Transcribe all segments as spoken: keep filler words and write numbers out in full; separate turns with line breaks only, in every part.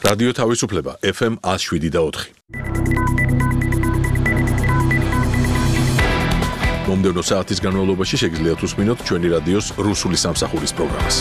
რადიო თავისუფლება ეფ ემ one oh seven და four. მომდევნო საათის განმავლობაში შეგიძლიათ უსმინოთ ჩვენი რადიოს რუსული სამსახურის პროგრამას.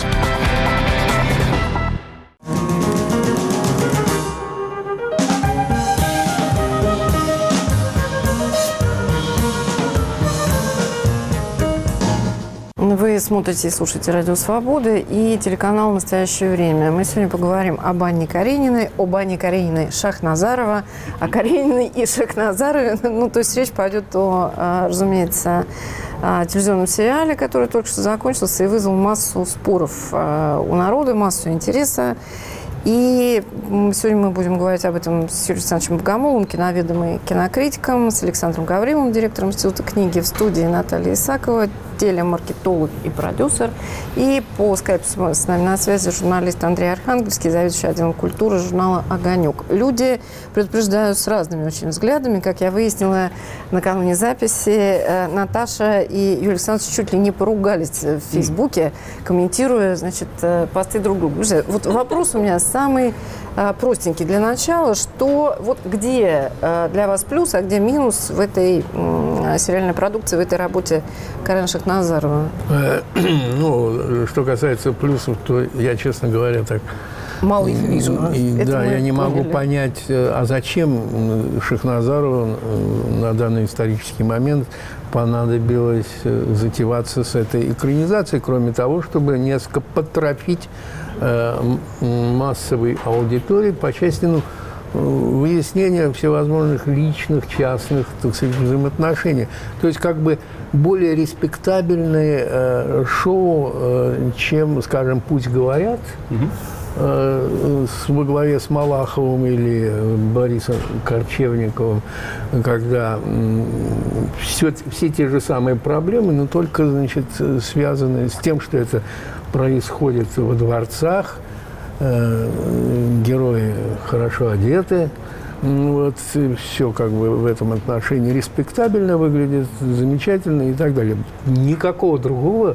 Вы смотрите и слушаете «Радио Свободы» и телеканал «Настоящее время». Мы сегодня поговорим об Анне Карениной, об Анне Карениной Шахназарова, о Карениной и Шахназарове. Ну, то есть речь пойдет о, разумеется, о телевизионном сериале, который только что закончился и вызвал массу споров у народа, массу интереса. И сегодня мы будем говорить об этом с Юрием Александровичем Богомоловым, киноведом и кинокритиком, с Александром Гавриловым, директором Института книги, в студии Наталья Исакова, телемаркетолог и продюсер. И по скайпу с нами на связи журналист Андрей Архангельский, заведующий отделом культуры журнала «Огонек». Люди предупреждают с разными очень взглядами. Как я выяснила накануне записи, Наташа и Юрий Александрович чуть ли не поругались в Фейсбуке, комментируя, значит, посты друг друга. Вот вопрос у меня самый а, простенький для начала, что вот где а, для вас плюс, а где минус в этой м, сериальной продукции, в этой работе Карены Шахназарова?
Ну, что касается плюсов, то я, честно говоря, так...
Мало их вижу.
И, да, я не могу понять, а зачем Шахназарову на данный исторический момент понадобилось затеваться с этой экранизацией, кроме того, чтобы несколько подтропить э, массовой аудитории по части ну, выяснения всевозможных личных, частных, так сказать, взаимоотношений. То есть как бы более респектабельное э, шоу, э, чем, скажем, «Пусть говорят», mm-hmm. во главе с Малаховым или Борисом Корчевниковым, когда все, все те же самые проблемы, но только, значит, связаны с тем, что это происходит во дворцах, герои хорошо одеты, вот, все как бы в этом отношении респектабельно выглядит, замечательно и так далее. Никакого другого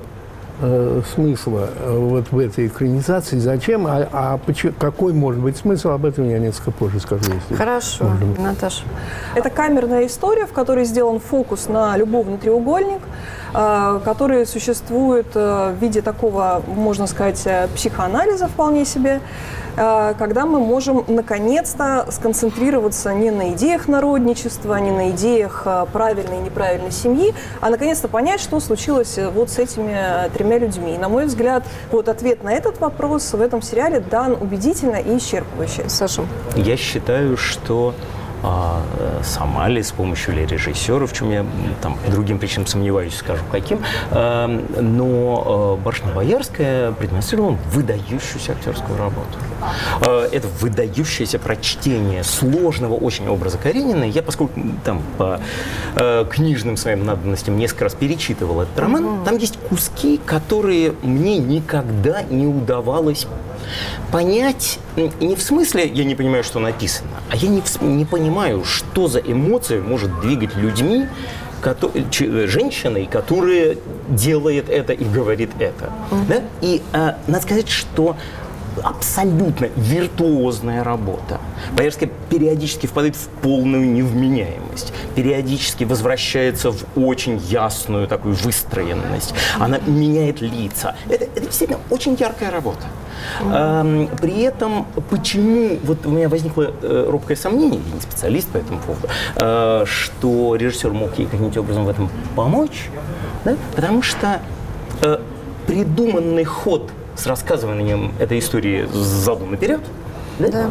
смысла вот в этой экранизации. Зачем? А, а почему, какой может быть смысл? Об этом я несколько позже скажу. Если
Хорошо. Наташа.
Это камерная история, в которой сделан фокус на любовный треугольник, который существует в виде такого, можно сказать, психоанализа вполне себе, когда мы можем наконец-то сконцентрироваться не на идеях народничества, не на идеях правильной и неправильной семьи, а наконец-то понять, что случилось вот с этими тремя людьми. И, на мой взгляд, вот ответ на этот вопрос в этом сериале дан убедительно и исчерпывающе.
Саша?
Я считаю, что а, сама ли, с помощью ли режиссера, в чем я там по другим причинам сомневаюсь, скажу каким, а, но а, Барышня-Боярская продемонстрировала выдающуюся актерскую работу. А, это выдающееся прочтение сложного очень образа Карениной. Я, поскольку там по а, книжным своим надобностям несколько раз перечитывал этот роман, mm-hmm. там есть куски, которые мне никогда не удавалось понять, не в смысле я не понимаю, что написано, а я не, в, не понимаю, что за эмоция может двигать людьми, которые, женщиной, которая делает это и говорит это. Mm-hmm. Да? И а, надо сказать, что абсолютно виртуозная работа. Боярская периодически впадает в полную невменяемость, периодически возвращается в очень ясную такую выстроенность. Она меняет лица. Это, это действительно очень яркая работа. Mm-hmm. А, при этом, почему вот у меня возникло э, робкое сомнение, я не специалист по этому поводу, э, что режиссер мог ей каким-то образом в этом помочь, да? Потому что э, придуманный ход с рассказыванием этой истории задом наперед, да? Да.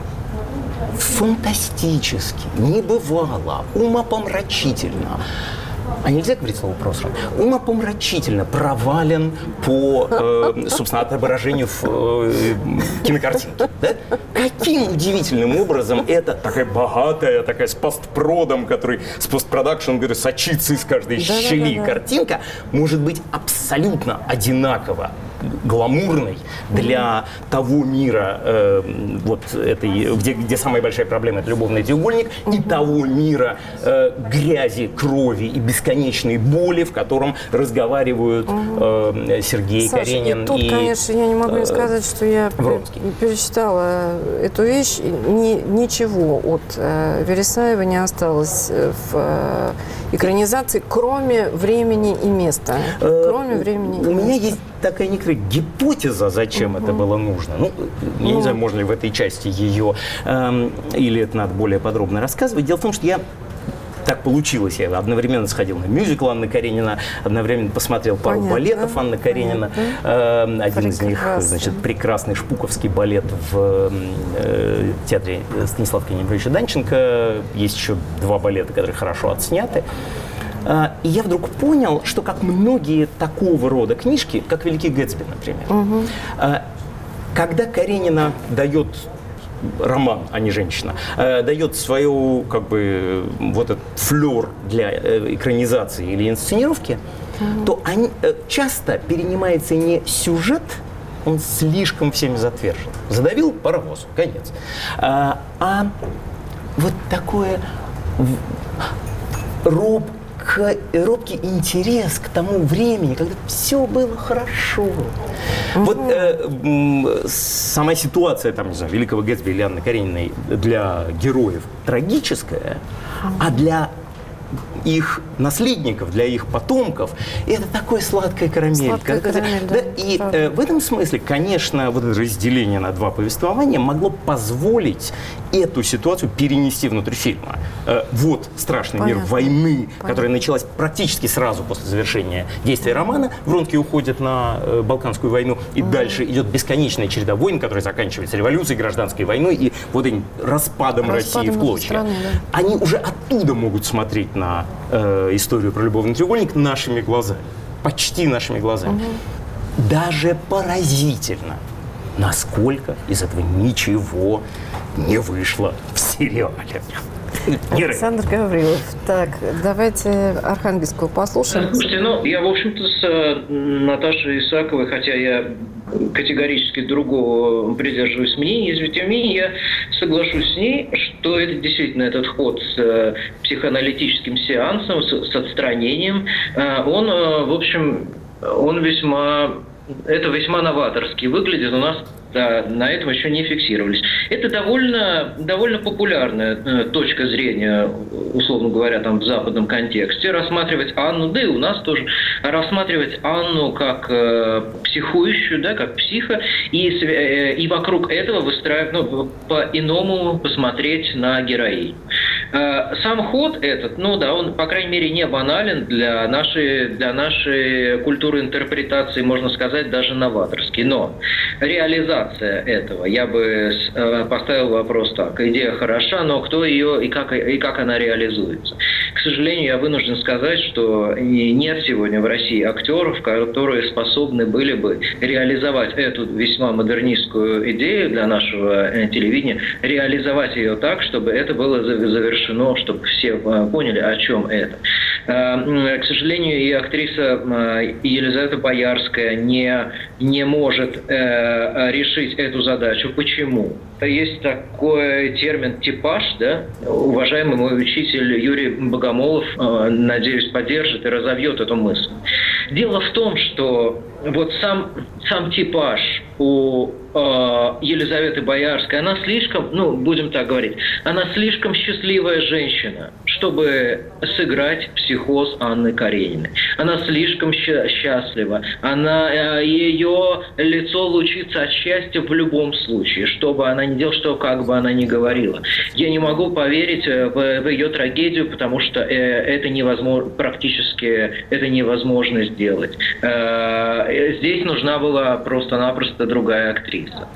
Фантастически, небывало, умопомрачительно. А нельзя говорить слово «просран»? Умопомрачительно провален по, э, собственно, отображению в э, кинокартинке. Да? Каким удивительным образом это такая богатая, такая с постпродом, который с постпродакшеном, говорит, сочится из каждой щели, да, да, да, да. картинка, может быть абсолютно одинаково гламурной для того мира, э, вот этой, где, где самая большая проблема – это любовный треугольник, и того мира э, грязи, крови и бесконечной боли, в котором разговаривают э, Сергей
Саша,
Каренин
и тут,
и
конечно, я не могу не сказать, что я
Вронский.
перечитала эту вещь. Ни, ничего от э, Вересаева не осталось в э, экранизации, кроме времени и места. Кроме
э,
времени
У
и
меня
места.
есть такая некоторая гипотеза, зачем угу. это было нужно. Ну, я не знаю, можно ли в этой части ее, эм, или это надо более подробно рассказывать. Дело в том, что я так получилось. Я одновременно сходил на мюзикл Анны Каренина, одновременно посмотрел пару
Понятно.
балетов Анны Каренина. Э, один Прекрасно. из них, значит, прекрасный шпуковский балет в э, театре Станислава Кенебровича Данченко. Есть еще два балета, которые хорошо отсняты. И я вдруг понял, что как многие такого рода книжки, как «Великий Гэтсби», например, угу. когда Каренина дает роман, а не женщина, дает свою, как бы, вот этот флёр для экранизации или инсценировки, угу. то они, часто перенимается не сюжет, он слишком всеми затвержен. Задавил паровоз, конец. А, а вот такое роб робкий интерес к тому времени, когда все было хорошо. Uh-huh. Вот э, сама ситуация, там, не знаю, Великого Гэтсби или Анны Карениной для героев трагическая, uh-huh. а для их наследников, для их потомков, это такое сладкая карамель.
Сладкая
как,
карамель,
да,
да,
и э, в этом смысле, конечно, вот это разделение на два повествования могло позволить эту ситуацию перенести внутрь фильма. Э, вот страшный Понятно. мир войны, Понятно. которая началась практически сразу после завершения действия романа. Вронский уходит на э, Балканскую войну, и mm. дальше идет бесконечная череда войн, которая заканчивается революцией, гражданской войной и вот этим распадом, распадом России в клочья. Страны, да. Они уже оттуда могут смотреть на э, историю про любовный треугольник нашими глазами, почти нашими глазами. Угу. Даже поразительно, насколько из этого ничего не вышло в сериале.
Александр Гаврилов. Так, давайте Архангельскую послушаем.
Слушайте, ну, я, в общем-то, с Наташей Исаковой, хотя я категорически другого придерживаюсь мнения, из тем не менее, я соглашусь с ней, что это действительно этот ход с психоаналитическим сеансом, с, с отстранением, он, в общем, он весьма, это весьма новаторски выглядит. У нас да, на этом еще не фиксировались. Это довольно, довольно популярная э, точка зрения, условно говоря, там в западном контексте. Рассматривать Анну, да и у нас тоже, рассматривать Анну как э, психующую, да, как психа, и, э, и вокруг этого выстраивать, ну, по-иному посмотреть на героиню. Э, сам ход этот, ну да, он, по крайней мере, не банален для нашей, для нашей культуры интерпретации, можно сказать, даже новаторский. Но реализация этого, я бы поставил вопрос так. Идея хороша, но кто ее и как, и как она реализуется? К сожалению, я вынужден сказать, что нет сегодня в России актеров, которые способны были бы реализовать эту весьма модернистскую идею для нашего телевидения, реализовать ее так, чтобы это было завершено, чтобы все поняли, о чем это. К сожалению, и актриса Елизавета Боярская не, не может решить эту задачу. Почему? Есть такой термин «типаж», да? Уважаемый мой учитель Юрий Богомолов, надеюсь, поддержит и разовьет эту мысль. Дело в том, что вот сам, сам типаж у э, Елизаветы Боярской, она слишком, ну, будем так говорить, она слишком счастливая женщина, чтобы сыграть психоз Анны Карениной. Она слишком щ- счастлива. Она, э, ее лицо лучится от счастья в любом случае, что бы она ни делала, что как бы она ни говорила. Я не могу поверить в, в ее трагедию, потому что э, это невозможно, практически это невозможно сделать. Э, здесь нужна была просто-напросто другая актриса.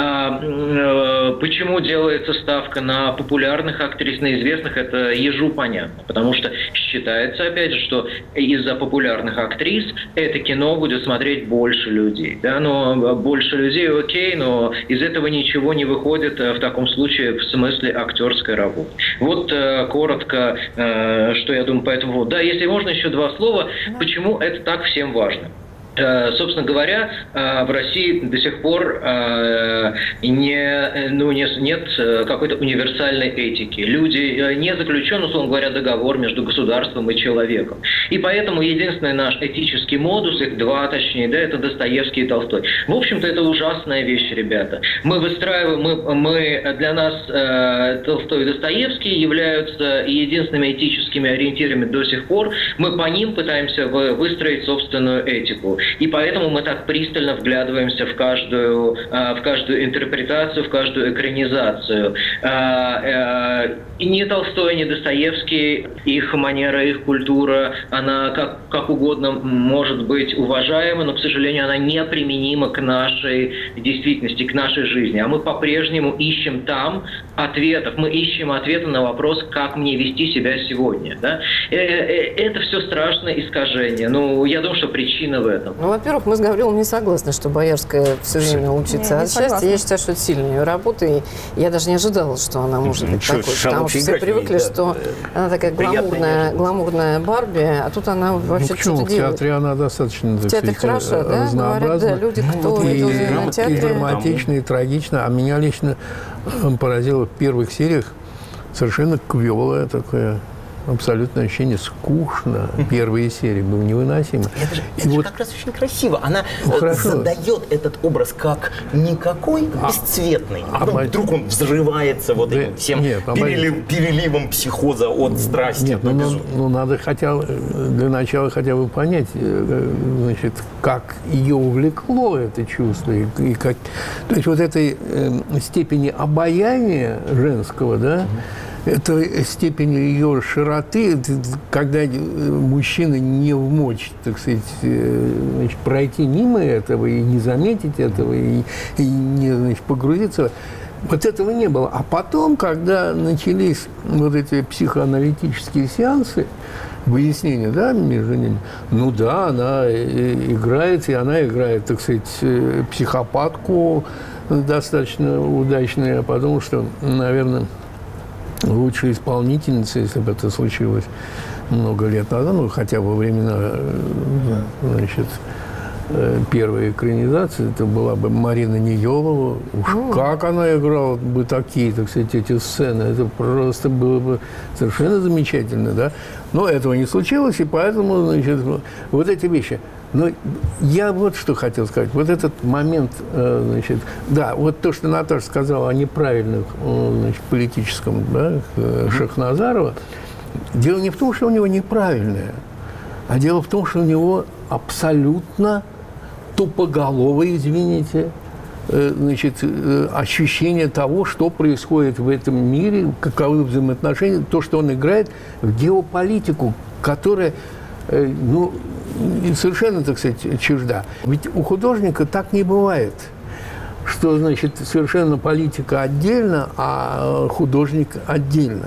Э, почему делается ставка на популярных актрис, на известных, это ежу понятно, потому что считается, опять же, что из-за популярных актрис это кино будет смотреть больше людей. Да? Но больше людей, окей, но из этого ничего не выходит в таком случае в смысле актерской работы. Вот э, коротко, э, что я думаю по этому поводу. Да, если можно, еще два слова, почему это так всем важно. Собственно говоря, в России до сих пор не, ну, не, нет какой-то универсальной этики. Люди не заключен, условно говоря, договор между государством и человеком. И поэтому единственный наш этический модус, их два точнее, да, это Достоевский и Толстой. В общем-то, это ужасная вещь, ребята. Мы выстраиваем, мы, мы для нас э, Толстой и Достоевский являются единственными этическими ориентирами до сих пор. Мы по ним пытаемся выстроить собственную этику. И поэтому мы так пристально вглядываемся в каждую, в каждую интерпретацию, в каждую экранизацию. И ни Толстой, ни Достоевский, их манера, их культура, она как, как угодно может быть уважаема, но, к сожалению, она неприменима к нашей действительности, к нашей жизни. А мы по-прежнему ищем там ответов. Мы ищем ответы на вопрос, как мне вести себя сегодня. Да? Это все страшное искажение. Ну, я думаю, что причина в этом.
Ну, во-первых, мы с Гаврилом не согласны, что Боярская все время учится
не,
от счастья. Я считаю, что это сильная ее работа, и я даже не ожидала, что она может быть
Что,
такой. Потому что все привыкли,
да,
что она такая гламурная, гламурная Барби, а тут она вообще
ну, почему?
что-то делает.
В театре она достаточно,
в театре хорошо, да? Говорят, да, люди, кто
и,
видел ее на театре.
И драматично, и трагично. А меня лично поразило в первых сериях совершенно квелое такое абсолютное ощущение, скучно. Первые серии были невыносимы.
Это же,
и
это
вот,
же как раз очень красиво. Она
ну,
задает этот образ как никакой,
а,
бесцветный. А потом
а,
вдруг он взрывается вот
да,
этим всем
нет,
перелив, переливом психоза от страсти.
Нет, ну, ну, ну надо хотя для начала хотя бы понять, значит, как ее увлекло это чувство. И, и как, то есть вот этой э, степени обаяния женского, да, это степень ее широты, когда мужчина не в мочь, так сказать, значит, пройти мимо этого и не заметить этого, и, и не, значит, погрузиться. Вот этого не было. А потом, когда начались вот эти психоаналитические сеансы, выяснения, да, между ними, ну да, она играет, и она играет, так сказать, психопатку достаточно удачно. Я подумал, что, наверное, лучшей исполнительницей, если бы это случилось много лет назад, ну, хотя бы во времена, значит, первой экранизации, это была бы Марина Неелова. Уж mm. как она играла бы такие, так сказать, эти сцены. Это просто было бы совершенно замечательно, да. Но этого не случилось, и поэтому, значит, вот эти вещи. Но я вот что хотел сказать. Вот этот момент, значит, да, вот то, что Наташа сказала о неправильных, значит, политическом, да, Шахназарова, дело не в том, что у него неправильное, а дело в том, что у него абсолютно тупоголовое, извините, значит, ощущение того, что происходит в этом мире, каковы взаимоотношения, то, что он играет в геополитику, которая, ну, совершенно, так сказать, чужда. Ведь у художника так не бывает, что, значит, совершенно политика отдельно, а художник отдельно.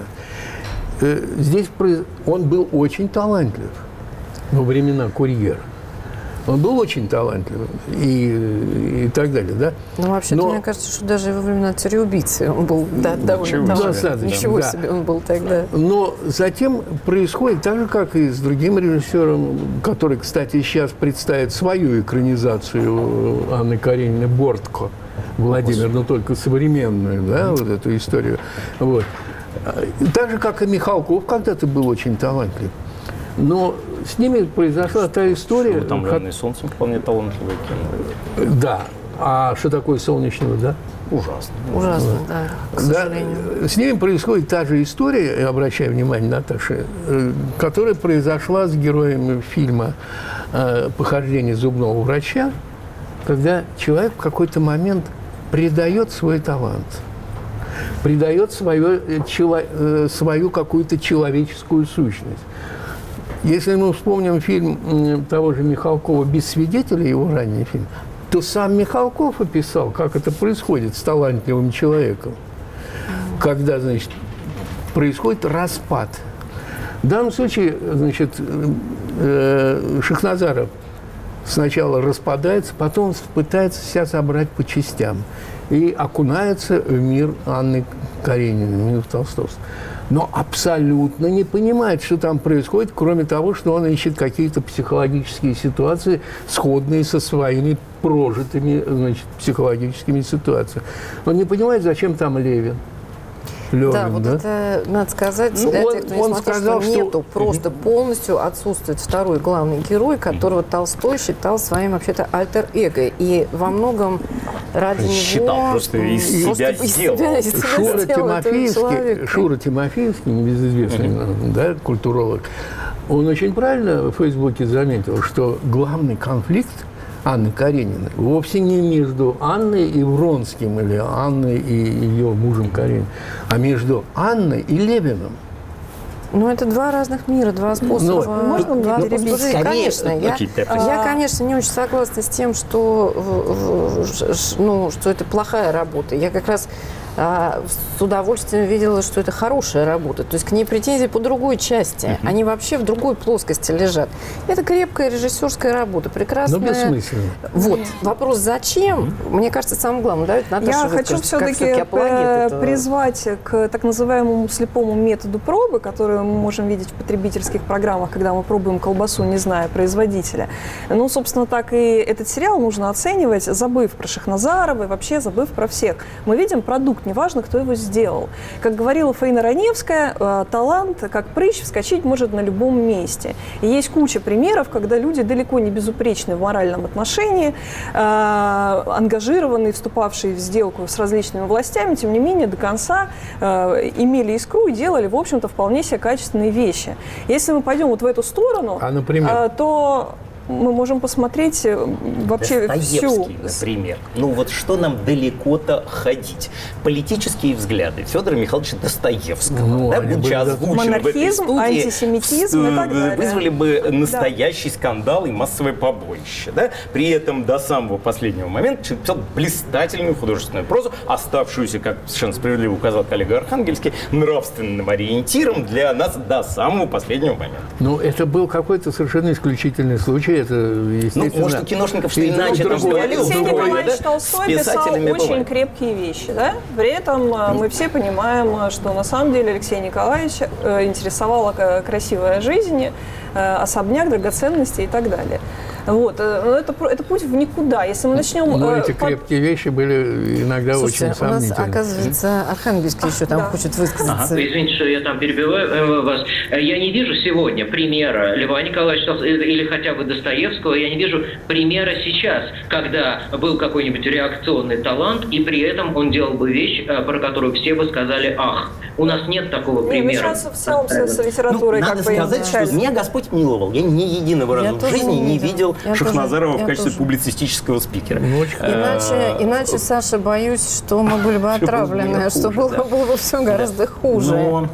Здесь он был очень талантлив во времена «Курьера». Он был очень талантливым и, и так далее, да?
Ну, вообще-то,
Но...
мне кажется, что даже во времена «Цареубийцы» он был да, довольно талантлив. Ничего
да.
себе он был тогда.
Но затем происходит так же, как и с другим режиссером, который, кстати, сейчас представит свою экранизацию Анны Карениной «Бортко», Владимир, но только современную, да, вот эту историю. Вот. Так же, как и Михалков когда-то был очень талантлив. Но с ними произошла та история...
«Утомленный как... солнцем» вполне талантливое кино.
Да. А что такое «Солнечного», да?
Ужасно.
Ужасно, да, к сожалению.
Да, с ними происходит та же история, я обращаю внимание, Наташа, которая произошла с героем фильма «Похождение зубного врача», когда человек в какой-то момент предает свой талант, предает свое, свою какую-то человеческую сущность. Если мы вспомним фильм того же Михалкова «Без свидетелей», его ранний фильм, то сам Михалков описал, как это происходит с талантливым человеком, когда, значит, происходит распад. В данном случае, значит, Шахназаров сначала распадается, потом он пытается себя собрать по частям и окунается в мир Анны Карениной, мир толстовства. но абсолютно не понимает, что там происходит, кроме того, что он ищет какие-то психологические ситуации, сходные со своими прожитыми, значит, психологическими ситуациями. Он не понимает, зачем там Левин. Левин,
да, вот
да?
это надо сказать
Ну,
для
он-
тех, кто не
он
смотрел,
сказал,
что
что-
нету, просто полностью отсутствует второй главный герой, которого Толстой считал своим вообще-то альтер-эго. И во многом ради
Считал,
него...
просто из
м,
себя
из
сделал.
себя- из себя
Шура
сделал этого
Тимофеевский,
человека.
Шура Тимофеевский, небезызвестный да, культуролог, он очень правильно в Фейсбуке заметил, что главный конфликт Анны Карениной вовсе не между Анной и Вронским или Анной и ее мужем Карениной, а между Анной и Левиным.
Ну, это два разных мира, два способа.
Ну,
можно
два
мне перебить?
способа.
Скорее,
Конечно, я,
окей, да,
я, конечно, не очень согласна с тем, что, в- в- ш- ш- ну, что это плохая работа. Я как раз а, с удовольствием видела, что это хорошая работа. То есть к ней претензии по другой части. Они вообще в другой плоскости лежат. Это крепкая режиссерская работа, прекрасная.
Но бессмысленно.
Вот. Вопрос «зачем?» Мне кажется, самым главным. Да, Наташа,
Я
вот
хочу
скажет, как
все-таки
всё-таки апологет этого.
призвать к так называемому слепому методу пробы, который мы можем видеть в потребительских программах, когда мы пробуем колбасу, не зная производителя. Ну, собственно, так и этот сериал нужно оценивать, забыв про Шахназарова и вообще забыв про всех. Мы видим продукт, неважно, кто его сделал. Как говорила Фаина Раневская, э, талант, как прыщ, вскочить может на любом месте. И есть куча примеров, когда люди далеко не безупречны в моральном отношении, э, ангажированные, вступавшие в сделку с различными властями, тем не менее, до конца э, имели искру и делали, в общем-то, вполне себе качественные вещи. Если мы пойдем вот в эту сторону,
А, например?
э, то мы можем посмотреть э, вообще всю...
Достоевский, например. Ну вот что нам далеко-то ходить? Политические взгляды Федора Михайловича Достоевского,
Ну,
да,
они
будучи
были
озвучены
Монархизм,
в этой студии,
антисемитизм и так
э,
далее.
вызвали бы настоящий скандал и массовое побоище. Да? При этом до самого последнего момента человек писал блистательную художественную прозу, оставшуюся, как совершенно справедливо указал коллега Архангельский, нравственным ориентиром для нас до самого последнего момента.
Ну, это был какой-то совершенно исключительный случай. Это, естественно...
Ну, может, у киношников что
И
иначе там
другое-
говорил,
Алексей
другое,
Николаевич
да?
Толстой
С
писал
писателями
очень
бывает.
крепкие вещи, да? При этом э, мы все понимаем, э, что на самом деле Алексея Николаевича э, интересовала к- красивая жизнь, э, особняк, драгоценности и так далее. Вот. э, но Это, про- это путь в никуда. Если мы начнем...
Но
э,
эти
под-
крепкие вещи были иногда
Слушайте,
очень
у нас,
сомнительны.
оказывается, Архангельский еще там
Да.
хочет высказаться.
Извините, что я там перебиваю э, вас. Я не вижу сегодня примера Льва Николаевича Толстого или хотя бы Достоевского, я не вижу примера сейчас, когда был какой-нибудь реакционный талант, и при этом он делал бы вещь, э, про которую все бы сказали «ах». У нас нет такого
Не, мы
примера.
сейчас в целом с, с
Ну,
литературой
надо
как бы
сказать, что
изначально.
меня Господь миловал. Я ни единого
Я
раза в
тоже
жизни
не
не
видела.
видел
Я
Шахназарова
тоже,
в
я
качестве
тоже.
публицистического спикера.
Ну, очень
Иначе, иначе, Саша, боюсь, что мы были бы
Что было бы
отравлены, что
хуже,
было,
да.
было бы все гораздо хуже.
Но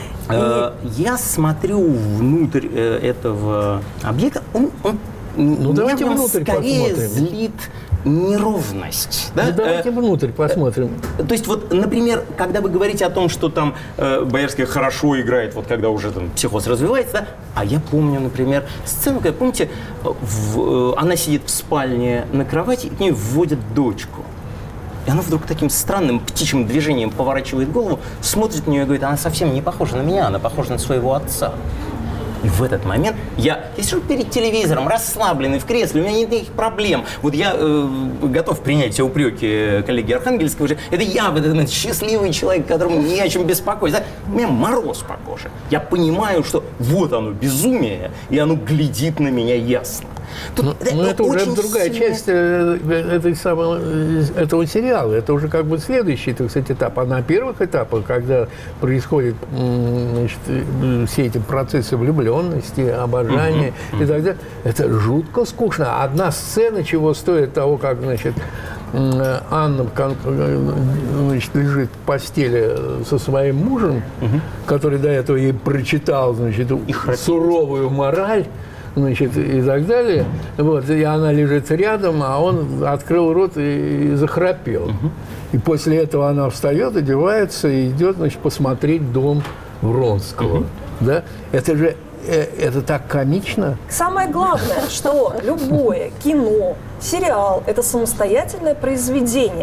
э, я смотрю внутрь э, этого объекта, он, он
Ну,
меня
давайте
в нем
внутрь
скорее
посмотрим.
злит неровность. Да?
Ну, давайте
Э,
внутрь посмотрим.
То есть вот, например, когда вы говорите о том, что там э, Боярская хорошо играет, вот когда уже там психоз развивается, да? А я помню, например, сцену, когда, помните, в, э, она сидит в спальне на кровати, и к ней вводят дочку. И она вдруг таким странным птичьим движением поворачивает голову, смотрит на нее и говорит, она совсем не похожа на меня, она похожа на своего отца. И в этот момент я, я сижу перед телевизором, расслабленный в кресле, у меня нет никаких проблем. Вот я э, готов принять все упреки коллеги Архангельского. Уже. Это я в этот момент счастливый человек, которому не о чем беспокоиться. У меня мороз по коже. Я понимаю, что вот оно безумие, и оно глядит на меня ясно. Тут
Ну, ну, это уже
очень
другая
сильно-
часть э, этой самой, э, этого сериала. Это уже как бы следующий, так сказать, этап. А на первых этапах, когда происходят м, значит, э, все эти процессы влюбленности, обожания и так далее, это жутко скучно. Одна сцена, чего стоит того, как, значит, м, Анна кон- э, значит, лежит в постели со своим мужем, который до этого ей прочитал, значит, суровую мораль, значит, и так далее. Вот, и она лежит рядом, а он открыл рот и, и захрапел. Угу. И после этого она встает, одевается и идет, значит, посмотреть дом Вронского. Угу. Да? Это же э, это так комично.
Самое главное, что любое кино, сериал – это самостоятельное произведение.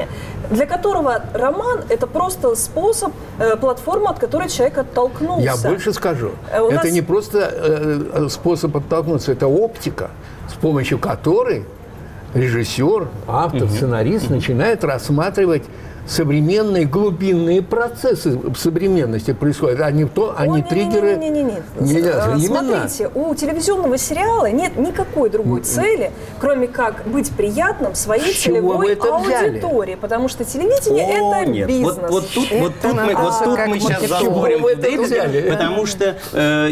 для которого роман – это просто способ, э, платформа, от которой человек оттолкнулся.
Я больше скажу.
Э, у
это
нас...
не просто э, способ оттолкнуться, это оптика, с помощью которой режиссер, автор, сценарист начинает рассматривать современные глубинные процессы в современности происходят, а не то, а не триггеры.
Не, не, не, не,
не,
не. Смотрите, у телевизионного сериала нет никакой другой цели, кроме как быть приятным своей целевой аудитории, потому что телевидение
О,
это
нет.
бизнес.
Вот, вот тут, вот тут мы, вот тут мы сейчас заговорим в Дэвиде, потому что э,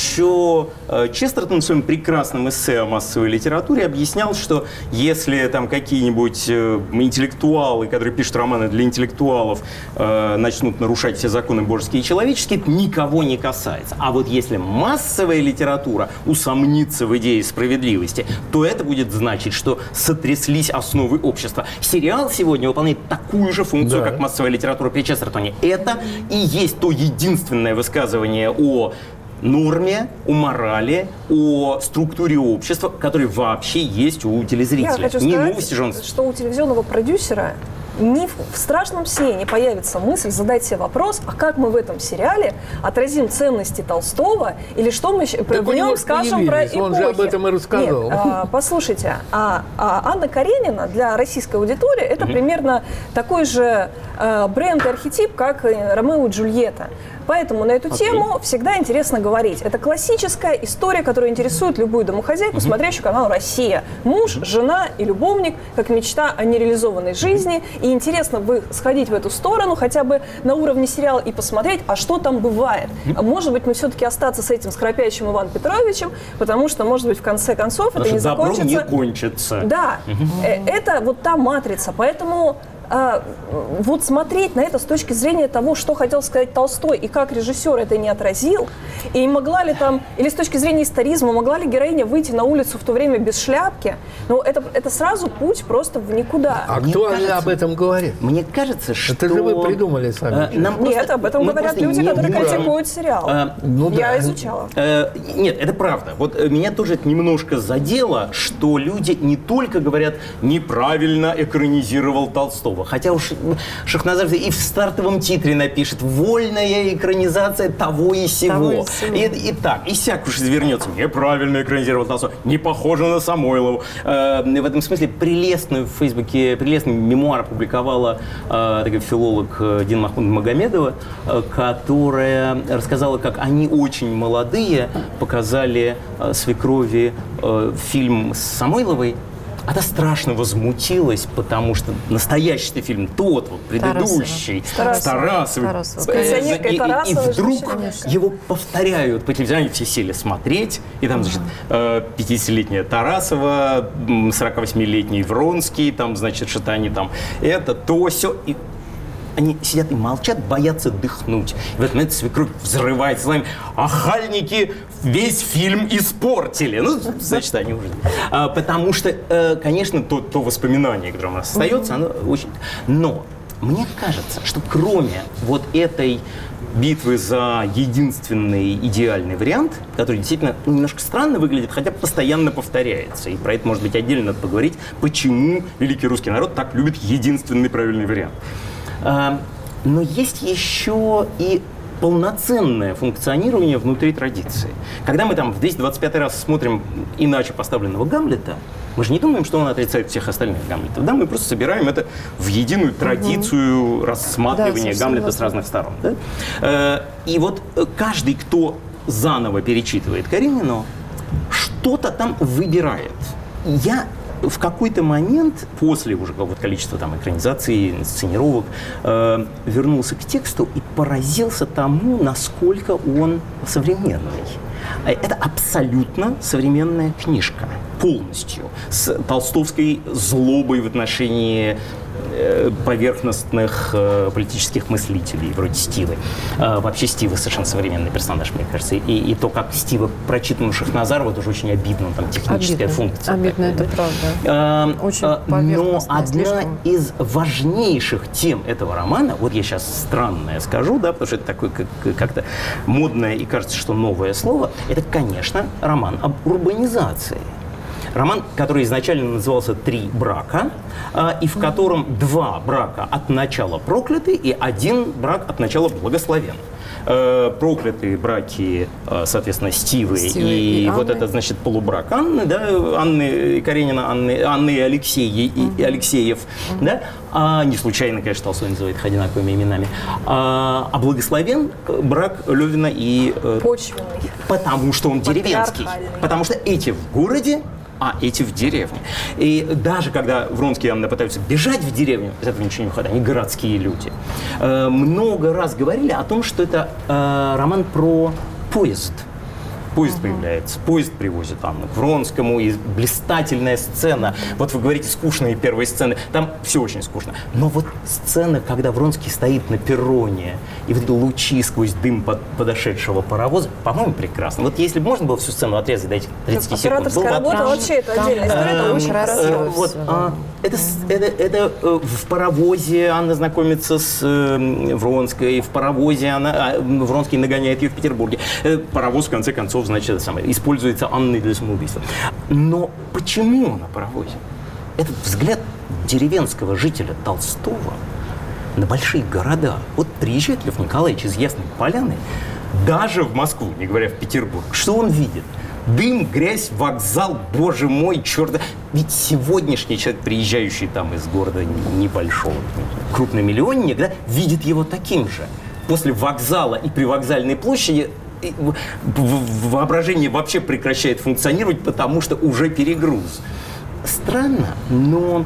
еще э, Честертон в своем прекрасном эссе о массовой литературе объяснял, что если там какие-нибудь э, интеллектуалы, которые пишут романы для интеллектуалов, э, начнут нарушать все законы божеские и человеческие, это никого не касается. А вот если массовая литература усомнится в идее справедливости, то это будет значить, что сотряслись основы общества. Сериал сегодня выполняет такую же функцию, да, как массовая литература при Честертоне. Это и есть то единственное высказывание о норме, о морали, о структуре общества, которое вообще есть у телезрителя.
Я хочу
не
сказать,
новости, Джонс.
что у телевизионного продюсера ни в, в страшном сне не появится мысль задать себе вопрос, а как мы в этом сериале отразим ценности Толстого, или что мы в нем скажем про эпохи.
Он же об этом и рассказал.
Нет, а, послушайте, а, а Анна Каренина для российской аудитории это mm-hmm. примерно такой же а, бренд и архетип, как и Ромео и Джульетта. Поэтому на эту okay. тему всегда интересно говорить. Это классическая история, которая интересует любую домохозяйку, mm-hmm. смотрящую канал «Россия». Муж, жена и любовник, как мечта о нереализованной жизни. И интересно бы сходить в эту сторону, хотя бы на уровне сериала, и посмотреть, а что там бывает. А может быть, мы все-таки остаться с этим скоропящим Иваном Петровичем, потому что, может быть, в конце концов
Потому
это не
добро
закончится.
не кончится.
Да, mm-hmm. это вот та матрица. Поэтому... А, вот смотреть на это с точки зрения того, что хотел сказать Толстой и как режиссер это не отразил, и могла ли там, или с точки зрения историзма, могла ли героиня выйти на улицу в то время без шляпки, ну это, это сразу путь просто в никуда.
А мне кто кажется, об этом говорит?
Мне кажется, что...
Это же вы придумали сами.
Э, нам Нет, просто, об этом говорят люди, не которые можем. критикуют сериал. А, ну, Я да. изучала.
А, нет, это правда. Вот меня тоже это немножко задело, что люди не только говорят, неправильно экранизировал Толстого, хотя уж Шахназаров и в стартовом титре напишет «Вольная экранизация того и сего». Того и, сего. И, и так, и сяк уж извернется. Неправильно экранизировал Толстого, не похоже на Самойлову. Э, в этом смысле прелестную в Фейсбуке, прелестный мемуар опубликовала э, такая филолог Дина Махмудовна Магомедова, э, которая рассказала, как они очень молодые показали э, свекрови э, фильм с Самойловой. Она страшно возмутилась, потому что настоящий фильм, тот вот предыдущий, с Тарасовой, и, и, и вдруг его повторяют по телевизору, все сели смотреть, и там, значит, пятидесятилетняя Тарасова, сорокавосьмилетний Вронский, там, значит, что-то они там, это, то, сё, и они сидят и молчат, боятся дыхнуть. И в этот момент свекровь взрывает словами: «Ахальники весь фильм испортили». Ну, значит, они уже... А, потому что, э, конечно, то, то воспоминание, которое у нас остается, оно очень... Но мне кажется, что кроме вот этой битвы за единственный идеальный вариант, который действительно ну, немножко странно выглядит, хотя постоянно повторяется. И про это, может быть, отдельно надо поговорить, почему великий русский народ так любит единственный правильный вариант. Но есть еще и полноценное функционирование внутри традиции. Когда мы там в двести двадцать пятый раз смотрим иначе поставленного Гамлета, мы же не думаем, что он отрицает всех остальных Гамлетов. Да? Мы просто собираем это в единую традицию угу. рассматривания да, Гамлета с разных сторон. Да? И вот каждый, кто заново перечитывает Каренину, что-то там выбирает. Я в какой-то момент, после уже какого-то количества там, экранизаций, сценировок, э, вернулся к тексту и поразился тому, насколько он современный. Это абсолютно современная книжка, полностью, с толстовской злобой в отношении э, поверхностных э, политических мыслителей, вроде Стивы. Э, вообще Стива совершенно современный персонаж, мне кажется. И, и то, как Стива прочитан у Шахназарова, тоже очень обидно, там техническая
обидно.
функция.
Обидно,
такая,
это
да?
правда.
Э,
очень
э,
поверхностно.
Но одна
слишком.
из важнейших тем этого романа, вот я сейчас странное скажу, да, потому что это такое как, как-то модное и кажется, что новое слово, это, конечно, роман об урбанизации. Роман, который изначально назывался «Три брака», и в котором два брака от начала прокляты и один брак от начала благословен. Проклятые браки, соответственно, Стивы,
Стивы
и,
и
вот
Анны.
это, значит, полубрак Анны, да, Анны Каренина, Анны, Анны и Алексея, и, и Алексеев, да, а, не случайно, конечно, Толстой называет их одинаковыми именами, а, а благословен брак Левина и...
Почвенный.
Потому что он деревенский,
Патриархальный.
потому что эти в городе, а эти в деревне. И даже когда Вронский и Анна пытаются бежать в деревню, из этого ничего не выходит, они городские люди. Э, много раз говорили о том, что это э, роман про поезд. Поезд появляется, поезд привозит Анну к Вронскому, и блистательная сцена. Вот вы говорите, скучные первые сцены, там все очень скучно. Но вот сцена, когда Вронский стоит на перроне, и вот эти лучи сквозь дым под, подошедшего паровоза, по-моему, прекрасно. Вот если бы можно было всю сцену отрезать до этих тридцати секунд.
Операторская
было бы
работа
отлично.
вообще это отдельная история, это
Эм,
очень
э,
красиво.
э,
Вот,
всё,
а, это, с- это, это э, в паровозе Анна знакомится с э, Вронской, в паровозе она, а, Вронский нагоняет ее в Петербурге. Э, паровоз, в конце концов, значит, это самое, используется Анной для самоубийства. Но почему на паровозе? Этот взгляд деревенского жителя Толстого на большие города. Вот приезжает Лев Николаевич из Ясной Поляны, даже в Москву, не говоря в Петербург. Что он видит? Дым, грязь, вокзал, боже мой, черт. Ведь сегодняшний человек, приезжающий там из города небольшого, крупномиллионник, да, видит его таким же. После вокзала и привокзальной площади и в- в- воображение вообще прекращает функционировать, потому что уже перегруз. Странно, но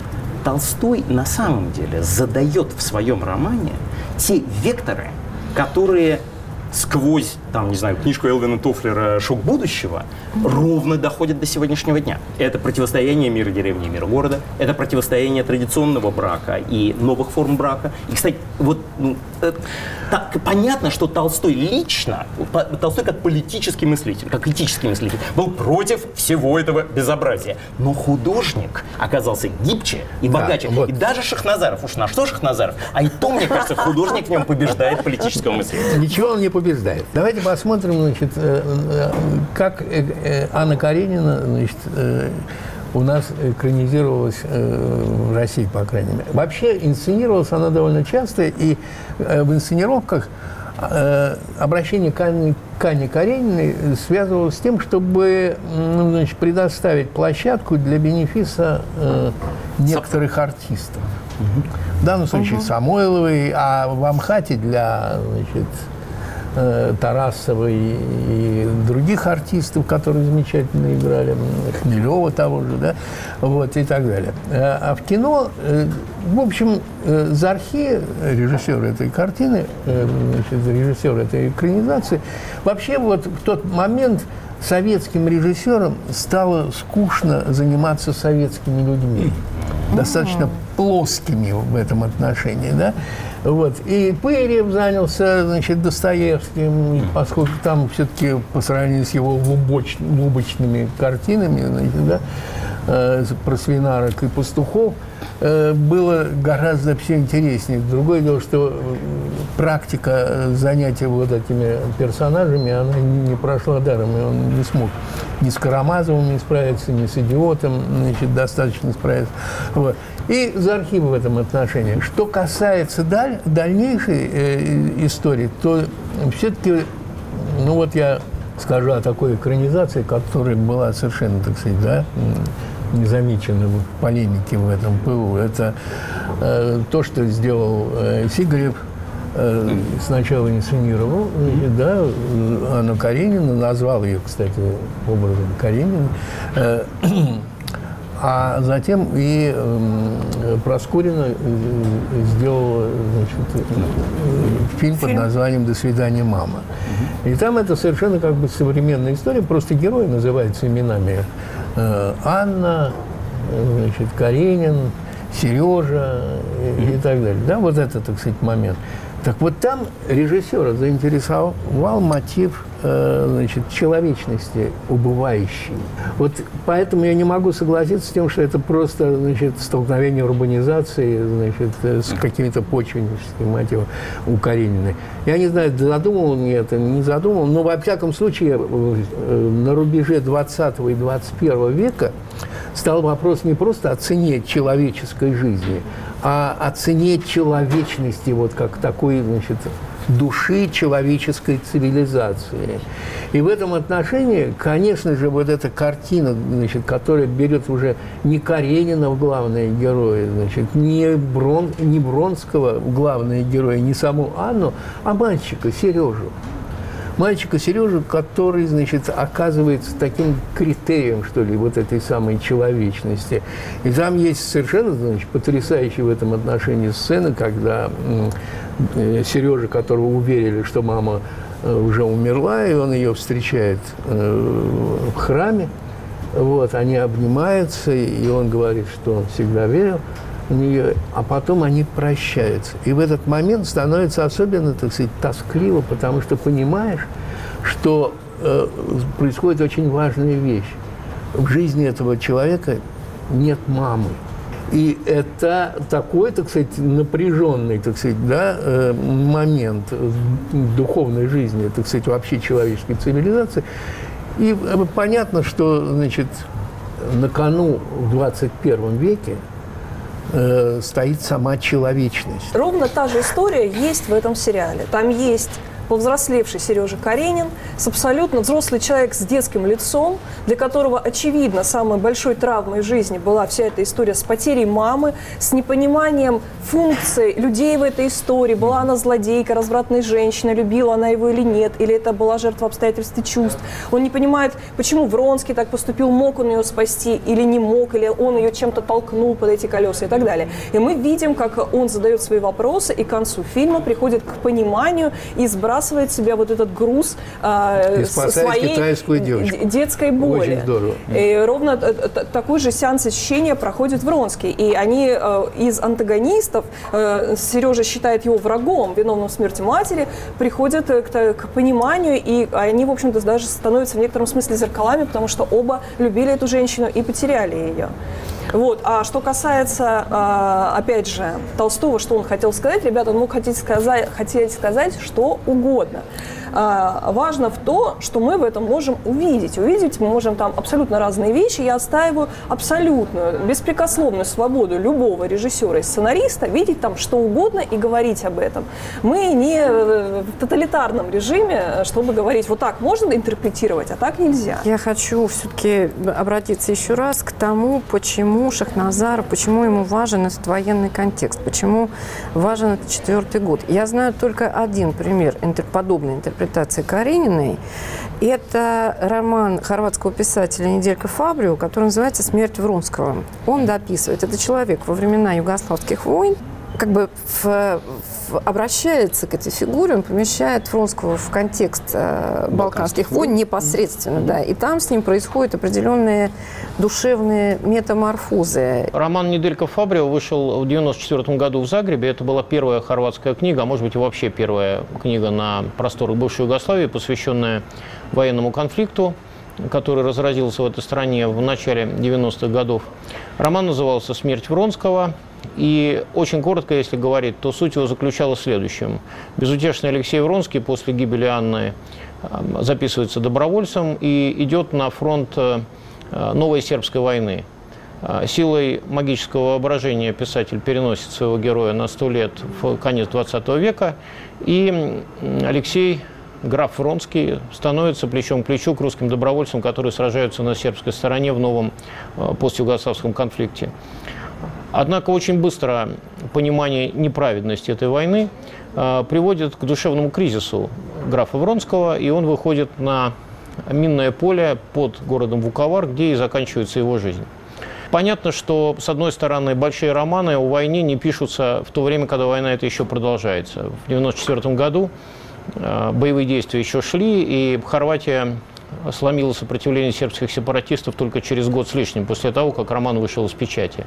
Толстой на самом деле задает в своем романе те векторы, которые сквозь, там, не знаю, книжку Элвина Тофлера «Шок будущего» ровно доходят до сегодняшнего дня. Это противостояние мира деревни и мира города, это противостояние традиционного брака и новых форм брака. И, кстати, вот ну, э, так, понятно, что Толстой лично, по- Толстой как политический мыслитель, как этический мыслитель, был против всего этого безобразия. Но художник оказался гибче и
Да,
богаче.
вот.
И даже Шахназаров, уж на что Шахназаров, а и то, мне кажется, художник в нем побеждает политического мыслителя.
Ничего он не побеждает. Давайте посмотрим, значит, э, э, как э, э, Анна Каренина, значит, э, у нас экранизировалась э, в России, по крайней мере. Вообще инсценировалась она довольно часто, и э, в инсценировках э, обращение к Анне, к Анне Карениной связывалось с тем, чтобы ну, значит, предоставить площадку для бенефиса э, некоторых артистов. В данном случае Самойловой, а в Амхате для, значит, э, Тарасовой и других артистов, которые замечательно играли, Хмелева того же, да, вот, и так далее. Э, А в кино, э, в общем, э, Зархи, режиссер этой картины, э, значит, режиссер этой экранизации, вообще вот в тот момент советским режиссерам стало скучно заниматься советскими людьми, достаточно плоскими в этом отношении, да. Вот. И Пырьев занялся, значит, Достоевским, поскольку там все-таки по сравнению с его глубоч- глубочными картинами, значит, да, э, про свинарок и пастухов, э, было гораздо все интереснее. Другое дело, что э, практика занятия вот этими персонажами, она не, не прошла даром, и он не смог ни с Карамазовым не справиться, ни с «Идиотом», значит, достаточно справиться. Вот. И Зархи в этом отношении. Что касается даль, дальнейшей э, истории, то все-таки, ну вот я скажу о такой экранизации, которая была совершенно, так сказать, да, незамечена в полемике в этом ПУ. Это э, то, что сделал э, Сигарев. Э, сначала инсценировал, значит, да, Анну Каренину, назвал ее, кстати, образом Карениной, э, а затем и э, Проскурина э, сделала, значит, э, фильм под названием «До свидания, мама». И там это совершенно как бы современная история, просто герои называются именами э, Анна, э, значит, Каренин, Сережа и, и так далее. Да, вот это, так сказать, момент. Так вот там режиссера заинтересовал мотив э, значит, человечности убывающей. Вот поэтому я не могу согласиться с тем, что это просто, значит, столкновение урбанизации, значит, с какими-то почвенническими мотивами у Карениной. Я не знаю, задумал он это, не задумал, но во всяком случае э, на рубеже двадцатого и двадцать первого века стал вопрос не просто о цене человеческой жизни, а о цене человечности, вот как такой, значит, души человеческой цивилизации. И в этом отношении, конечно же, вот эта картина, значит, которая берет уже не Каренина в главные герои, значит, не, Брон, не Бронского в главные герои, не саму Анну, а мальчика, Сережу. Мальчика Сережу, который, значит, оказывается таким критерием, что ли, вот этой самой человечности. И там есть совершенно, значит, потрясающая в этом отношении сцена, когда Сережа, которого уверили, что мама уже умерла, и он ее встречает в храме. Вот, они обнимаются, и он говорит, что он всегда верил в нее, а потом они прощаются. И в этот момент становится особенно, так сказать, тоскливо, потому что понимаешь, что э, происходит очень важная вещь. В жизни этого человека нет мамы. И это такой, так сказать, напряженный, так сказать, да, э, момент в духовной жизни, так сказать, вообще человеческой цивилизации. И понятно, что, значит, на кону в двадцать первом веке э, стоит сама человечность.
Ровно та же история есть в этом сериале. Там есть повзрослевший Сережа Каренин, с абсолютно взрослый человек с детским лицом, для которого, очевидно, самой большой травмой в жизни была вся эта история с потерей мамы, с непониманием функций людей в этой истории. Была она злодейка, развратной женщиной, любила она его или нет, или это была жертва обстоятельств и чувств. Он не понимает, почему Вронский так поступил, мог он ее спасти или не мог, или он ее чем-то толкнул под эти колеса и так далее. И мы видим, как он задает свои вопросы, и к концу фильма приходит к пониманию и сбрасывает с себя вот этот груз э, своей детской боли.
Очень здорово.
И ровно такой же сеанс ощущения проходит Вронский. И они э, из антагонистов, э, Сережа считает его врагом, виновным в смерти матери, приходят к, к пониманию, и они, в общем-то, даже становятся в некотором смысле зеркалами, потому что оба любили эту женщину и потеряли ее. Вот. А что касается, опять же, Толстого, что он хотел сказать, ребята, он мог хотеть сказать, хотеть сказать что угодно. Важно в то, что мы в этом можем увидеть. Увидеть мы можем там абсолютно разные вещи. Я отстаиваю абсолютную, беспрекословную свободу любого режиссера и сценариста видеть там что угодно и говорить об этом. Мы не в тоталитарном режиме, чтобы говорить, вот так можно интерпретировать, а так нельзя.
Я хочу все-таки обратиться еще раз к тому, почему Шахназаров, почему ему важен этот военный контекст, почему важен этот четвертый год. Я знаю только один пример подобной интерпретации Карениной. Это роман хорватского писателя Неделька Фабрио, который называется «Смерть Вронского». Он дописывает. Это человек во времена югославских войн, как бы в, в, обращается к этой фигуре, он помещает Вронского в контекст э, балканских войн непосредственно, mm-hmm. да, и там с ним происходят определенные душевные метаморфозы.
Роман Неделька Фабрио вышел в девяносто четвёртом году в Загребе. Это была первая хорватская книга, а может быть и вообще первая книга на просторах бывшей Югославии, посвященная военному конфликту, который разразился в этой стране в начале девяностых годов. Роман назывался «Смерть Вронского». И очень коротко, если говорить, то суть его заключалась в следующем. Безутешный Алексей Вронский после гибели Анны записывается добровольцем и идет на фронт новой сербской войны. Силой магического воображения писатель переносит своего героя на сто лет в конец двадцатого века, и Алексей, граф Вронский, становится плечом к плечу к русским добровольцам, которые сражаются на сербской стороне в новом постюгославском конфликте. Однако очень быстро понимание неправедности этой войны э, приводит к душевному кризису графа Вронского, и он выходит на минное поле под городом Вуковар, где и заканчивается его жизнь. Понятно, что, с одной стороны, большие романы о войне не пишутся в то время, когда война эта еще продолжается. В девяносто четвёртом году э, боевые действия еще шли, и Хорватия сломила сопротивление сербских сепаратистов только через год с лишним после того, как роман вышел из печати.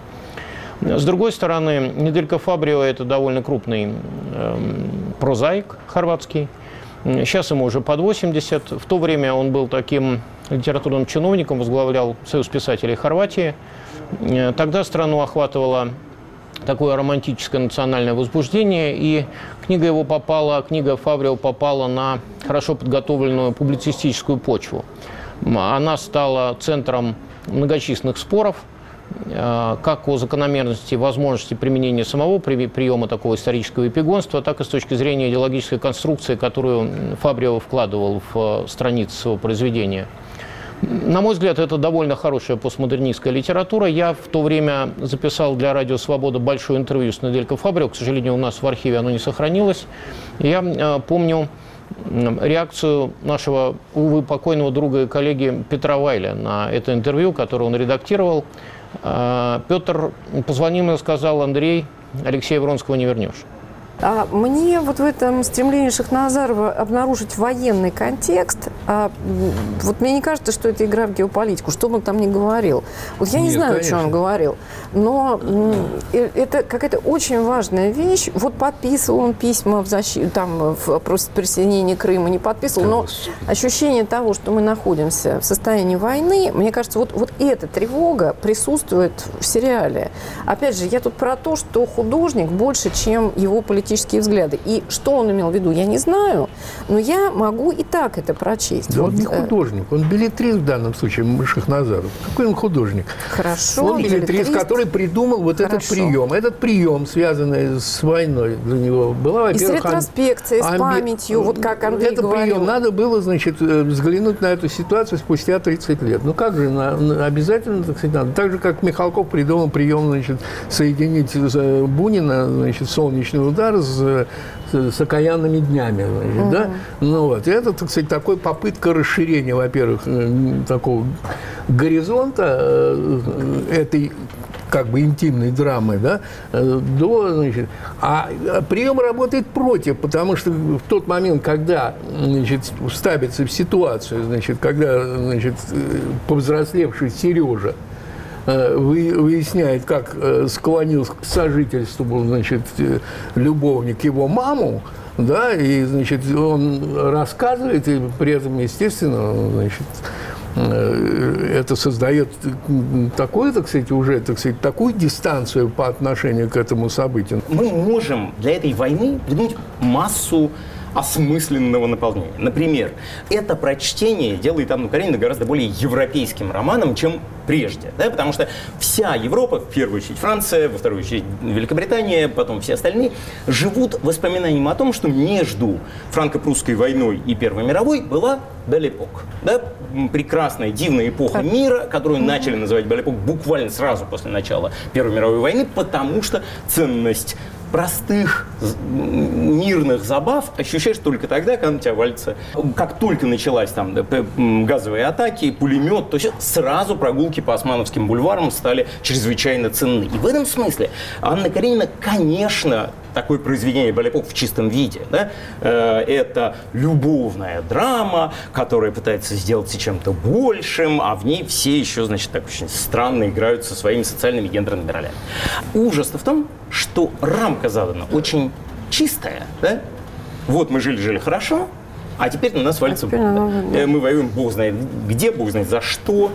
С другой стороны, Неделька Фабрио – это довольно крупный э, прозаик хорватский. Сейчас ему уже под восемьдесят. В то время он был таким литературным чиновником, возглавлял Союз писателей Хорватии. Тогда страну охватывало такое романтическое национальное возбуждение, и книга его попала, книга Фабрио попала на хорошо подготовленную публицистическую почву. Она стала центром многочисленных споров как о закономерности и возможности применения самого приема такого исторического эпигонства, так и с точки зрения идеологической конструкции, которую Фабрио вкладывал в страницы своего произведения. На мой взгляд, это довольно хорошая постмодернистская литература. Я в то время записал для «Радио Свобода» большое интервью с Неделькой Фабрио. К сожалению, у нас в архиве оно не сохранилось. Я э, помню реакцию нашего, увы, покойного друга и коллеги Петра Вайля на это интервью, которое он редактировал. Э, Петр позвонил мне и сказал: Андрей, Алексея Вронского не вернешь.
А мне вот в этом стремлении Шахназарова обнаружить военный контекст, а, вот мне не кажется, что это игра в геополитику, что бы он там ни говорил. Вот я Нет, не знаю, конечно. Что он говорил, но это какая-то очень важная вещь. Вот подписывал он письма в защиту, там, в присоединение Крыма, не подписывал, но ощущение того, что мы находимся в состоянии войны, мне кажется, вот, вот эта тревога присутствует в сериале. Опять же, я тут про то, что художник больше, чем его политический политические взгляды. И что он имел в виду, я не знаю, но я могу и так это прочесть.
Да
вот,
он не художник, он билетрист в данном случае, Шахназаров. Какой он художник?
Хорошо.
Он билетрист, билетрист, который придумал вот Хорошо. этот прием. Этот прием, связанный с войной для него, была, во-первых...
И с ретроспекцией, амби... с памятью, вот как Андрей
это
говорил.
Прием. Надо было, значит, взглянуть на эту ситуацию спустя тридцать лет. Ну как же, на, на, обязательно, так сказать, надо. Так же, как Михалков придумал прием, значит, соединить Бунина, значит, солнечный удар с, с окаянными днями. Значит, uh-huh. да? Ну, вот. И это, так сказать, такой попытка расширения, во-первых, такого горизонта этой как бы интимной драмы, да, до, значит, а прием работает против, потому что в тот момент, когда, значит, ставится в ситуацию, значит, когда, значит, повзрослевший Сережа выясняет, как склонил к сожительству, значит, любовник его маму, да, и, значит, он рассказывает, и при этом, естественно, значит, это создает такую, так сказать, уже, так сказать, такую дистанцию по отношению к этому событию.
Мы можем для этой войны придумать массу осмысленного наполнения. Например, это прочтение делает Анну Каренину гораздо более европейским романом, чем прежде. Да? Потому что вся Европа, в первую очередь Франция, во вторую очередь Великобритания, потом все остальные, живут воспоминанием о том, что между франко-прусской войной и Первой мировой была Бель-эпок. Да? Прекрасная, дивная эпоха мира, которую начали называть Бель-эпок буквально сразу после начала Первой мировой войны, потому что ценность простых мирных забав ощущаешь только тогда, когда у тебя валится. Как только началась там газовые атаки, пулемет, то сразу прогулки по Османовским бульварам стали чрезвычайно ценны. И в этом смысле Анна Каренина, конечно, такое произведение Бель-эпок в чистом виде. Да? Это любовная драма, которая пытается сделаться чем-то большим, а в ней все еще, значит, так очень странно играют со своими социальными гендерными ролями. Ужас-то в том, что рамка задана очень чистая. Да? Вот мы жили-жили хорошо, а теперь на нас валится бомба. Мы воюем бог знает где, бог знает за что,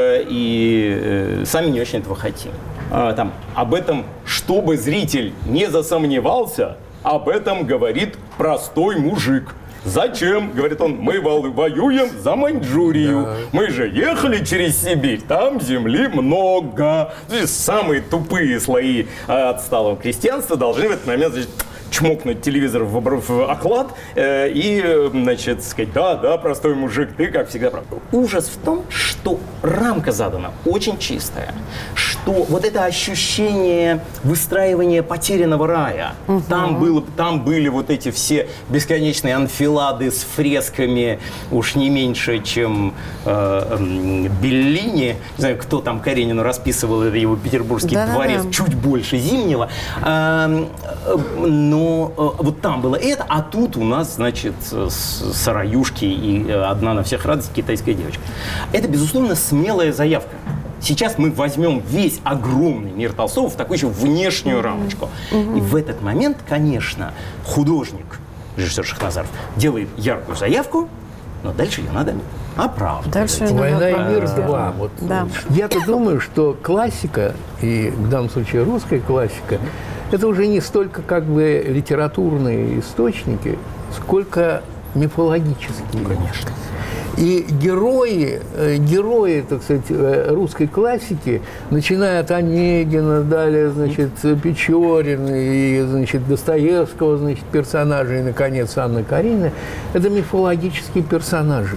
и сами не очень этого хотим. Там, об этом, чтобы зритель не засомневался, об этом говорит простой мужик. Зачем? Говорит он, мы воюем за Маньчжурию. Да. Мы же ехали через Сибирь, там земли много. Самые тупые слои отсталого крестьянства должны в этот момент, значит, чмокнуть телевизор в, в оклад э, и, значит, сказать, да, да, простой мужик, ты, как всегда, прав. Ужас в том, что рамка задана очень чистая, что вот это ощущение выстраивания потерянного рая, угу. там, было, там были вот эти все бесконечные анфилады с фресками, уж не меньше, чем э, э, Беллини, не знаю, кто там Каренину расписывал, это его петербургский да, дворец, да. чуть больше Зимнего, э, э, но Но э, вот там было это, а тут у нас, значит, сараюшки и э, одна на всех радость китайская девочка. Это, безусловно, смелая заявка. Сейчас мы возьмем весь огромный мир Толстого в такую еще внешнюю mm-hmm. рамочку. Mm-hmm. И в этот момент, конечно, художник, режиссер Шахназаров, делает яркую заявку, но дальше ее надо оправдывать.
Дальше
«Война и мир два». Вот.
Да.
Я-то думаю, что классика, и в данном случае русская классика, это уже не столько как бы литературные источники, сколько мифологические.
Конечно.
И герои, герои, так сказать, русской классики, начиная от Онегина, далее, значит, Печорина и, значит, Достоевского, значит, персонажей, и, наконец, Анна Каренина, это мифологические персонажи,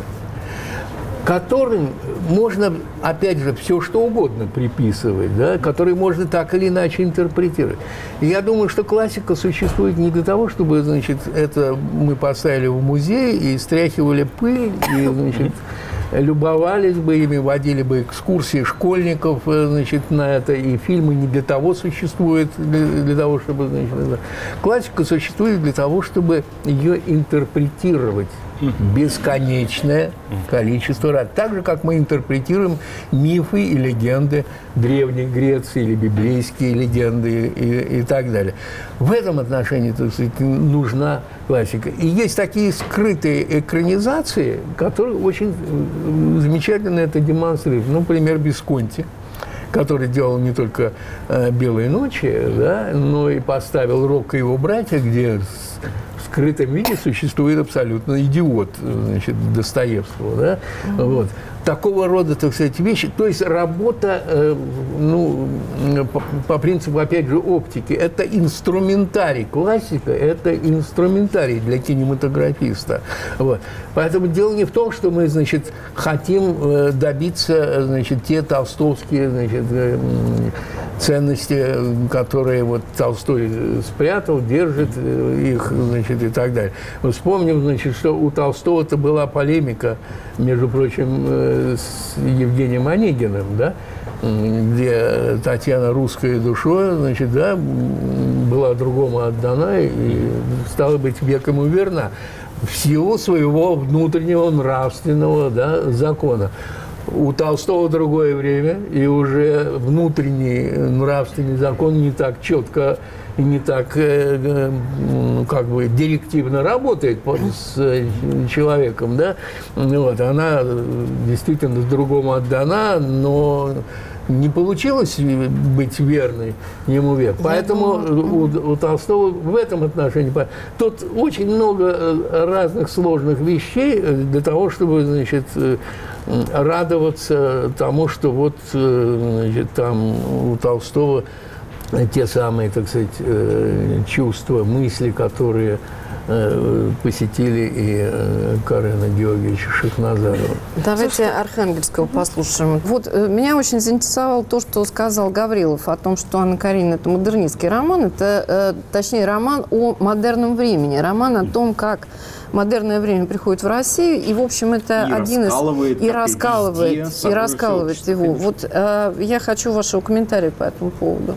которым можно, опять же, все что угодно приписывать, да, которые можно так или иначе интерпретировать. И я думаю, что классика существует не для того, чтобы, значит, это мы поставили в музей и стряхивали пыль, и, значит, любовались бы ими, водили бы экскурсии школьников, значит, на это, и фильмы не для того существуют, для, для того, чтобы, значит, это. Классика существует для того, чтобы ее интерпретировать. Бесконечное количество раз. Так же, как мы интерпретируем мифы и легенды Древней Греции или библейские легенды и, и так далее. В этом отношении, так сказать, нужна классика. И есть такие скрытые экранизации, которые очень замечательно это демонстрируют. Ну, например, Бисконти, который делал не только э, «Белые ночи», да, но и поставил «Рок и его братья», где в скрытом виде существует абсолютно идиот, значит, Достоевского, да, mm-hmm. вот. Такого рода, так сказать, вещи. То есть работа, э, ну, по, по принципу, опять же, оптики, это инструментарий. Классика – это инструментарий для кинематографиста. Вот. Поэтому дело не в том, что мы, значит, хотим э, добиться, значит, те толстовские, значит, э, ценности, которые вот Толстой спрятал, держит их, значит, и так далее. Мы вспомним, значит, что у Толстого-то была полемика, между прочим, с Евгением Онегиным, да, где Татьяна русской душой, значит, да, была другому отдана и, стала быть, век ему верна в силу своего внутреннего нравственного, да, закона. У Толстого другое время, и уже внутренний нравственный закон не так четко и не так, как бы, директивно работает с человеком, да. Вот, она действительно другому отдана, но не получилось быть верной ему век. Поэтому у, у Толстого в этом отношении тут очень много разных сложных вещей для того, чтобы, значит, радоваться тому, что вот, значит, там у Толстого те самые, так сказать, чувства, мысли, которые посетили и Карена Георгиевича Шахназарова.
Давайте Архангельского послушаем. Вот меня очень заинтересовало то, что сказал Гаврилов о том, что Анна Каренина – это модернистский роман, это, точнее, роман о модерном времени, роман о том, как модерное время приходит в Россию, и, в общем, это
и
один из... И раскалывает,
везде,
и раскалывает его. Конечно. Вот э, я хочу вашего комментария по этому поводу.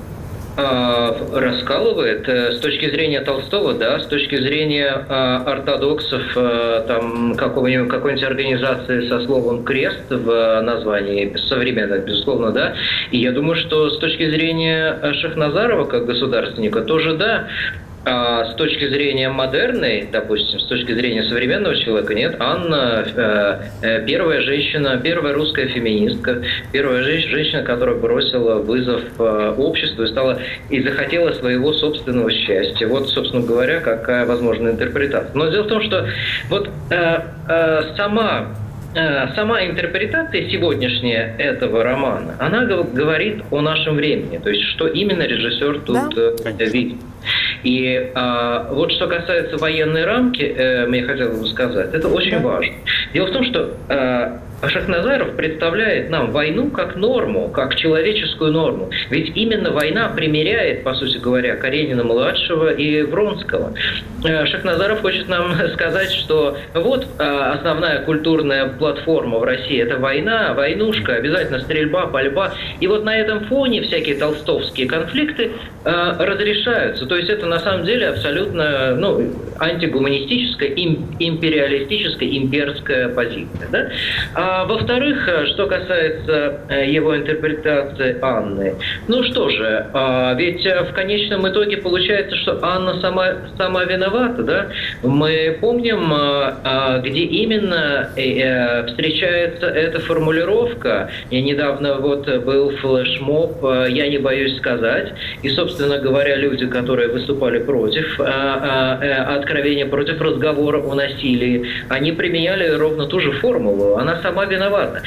Раскалывает. С точки зрения Толстого, да, с точки зрения ортодоксов, там, какого-нибудь, какой-нибудь организации со словом «крест» в названии, современных, безусловно, да. И я думаю, что с точки зрения Шахназарова, как государственника, тоже да. А с точки зрения модерной, допустим, с точки зрения современного человека, нет, Анна э, первая женщина, первая русская феминистка, первая женщина, которая бросила вызов э, обществу и стала и захотела своего собственного счастья. Вот, собственно говоря, какая возможна интерпретация. Но дело в том, что вот э, э, сама Сама интерпретация сегодняшняя этого романа, она говорит о нашем времени, то есть что именно режиссер тут да? видит. И а, вот что касается военной рамки, э, мне хотелось бы сказать, это очень да. важно. Дело в том, что э, Шахназаров представляет нам войну как норму, как человеческую норму. Ведь именно война примиряет, по сути говоря, Каренина-младшего и Вронского. Э, Шахназаров хочет нам сказать, что вот э, основная культурная платформа в России – это война, войнушка, обязательно стрельба, пальба. И вот на этом фоне всякие толстовские конфликты э, разрешаются. То есть это на самом деле абсолютно ну, антигуманистическая, им, империалистическая, имперская позиция. Да? А А во-вторых, что касается его интерпретации Анны, ну что же, ведь в конечном итоге получается, что Анна сама, сама виновата, да? Мы помним, где именно встречается эта формулировка. И недавно вот был флешмоб «Я не боюсь сказать». И, собственно говоря, люди, которые выступали против откровения, против разговора о насилии, они применяли ровно ту же формулу. Она сама виновата.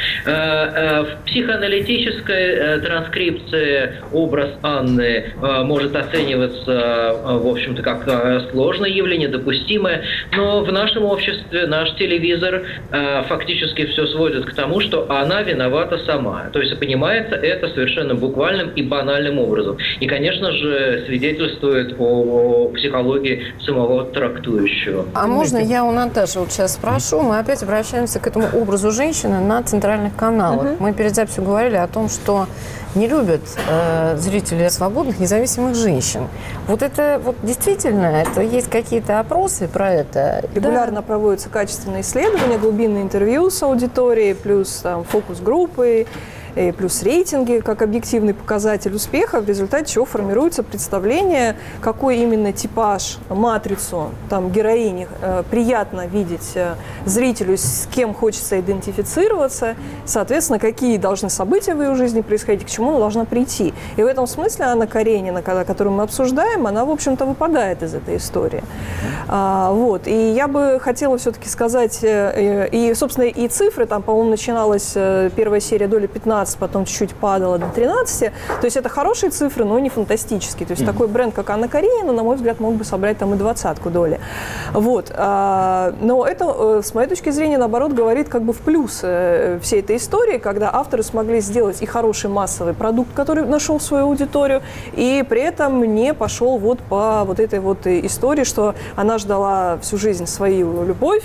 В психоаналитической транскрипции образ Анны может оцениваться, в общем-то, как сложное явление, допустимое, но в нашем обществе наш телевизор фактически все сводит к тому, что она виновата сама. То есть понимается это совершенно буквальным и банальным образом. И, конечно же, свидетельствует о психологии самого трактующего.
А можно я у Наташи вот сейчас спрошу? Мы опять обращаемся к этому образу женщины на центральных каналах. Uh-huh. Мы перед записью говорили о том, что не любят э, зрители свободных, независимых женщин. Вот это вот действительно, это есть какие-то опросы про это?
Регулярно да. проводятся качественные исследования, глубинные интервью с аудиторией, плюс там, фокус-группы, и плюс рейтинги как объективный показатель успеха, в результате чего формируется представление, какой именно типаж, матрицу там, героини э, приятно видеть э, зрителю, с кем хочется идентифицироваться, соответственно, какие должны события в ее жизни происходить, к чему она должна прийти. И в этом смысле Анна Каренина, которую мы обсуждаем, она, в общем-то, выпадает из этой истории. А, вот. И я бы хотела все-таки сказать, э, и, собственно, и цифры, там, по-моему, начиналась э, первая серия доли пятнадцать, потом чуть-чуть падала до тринадцати. То есть это хорошие цифры, но не фантастические. То есть mm-hmm. такой бренд, как Анна Каренина, на мой взгляд, мог бы собрать там и двадцатку доли. Вот. Но это, с моей точки зрения, наоборот, говорит как бы в плюс всей этой истории, когда авторы смогли сделать и хороший массовый продукт, который нашел свою аудиторию, и при этом не пошел вот по вот этой вот истории, что она ждала всю жизнь свою любовь,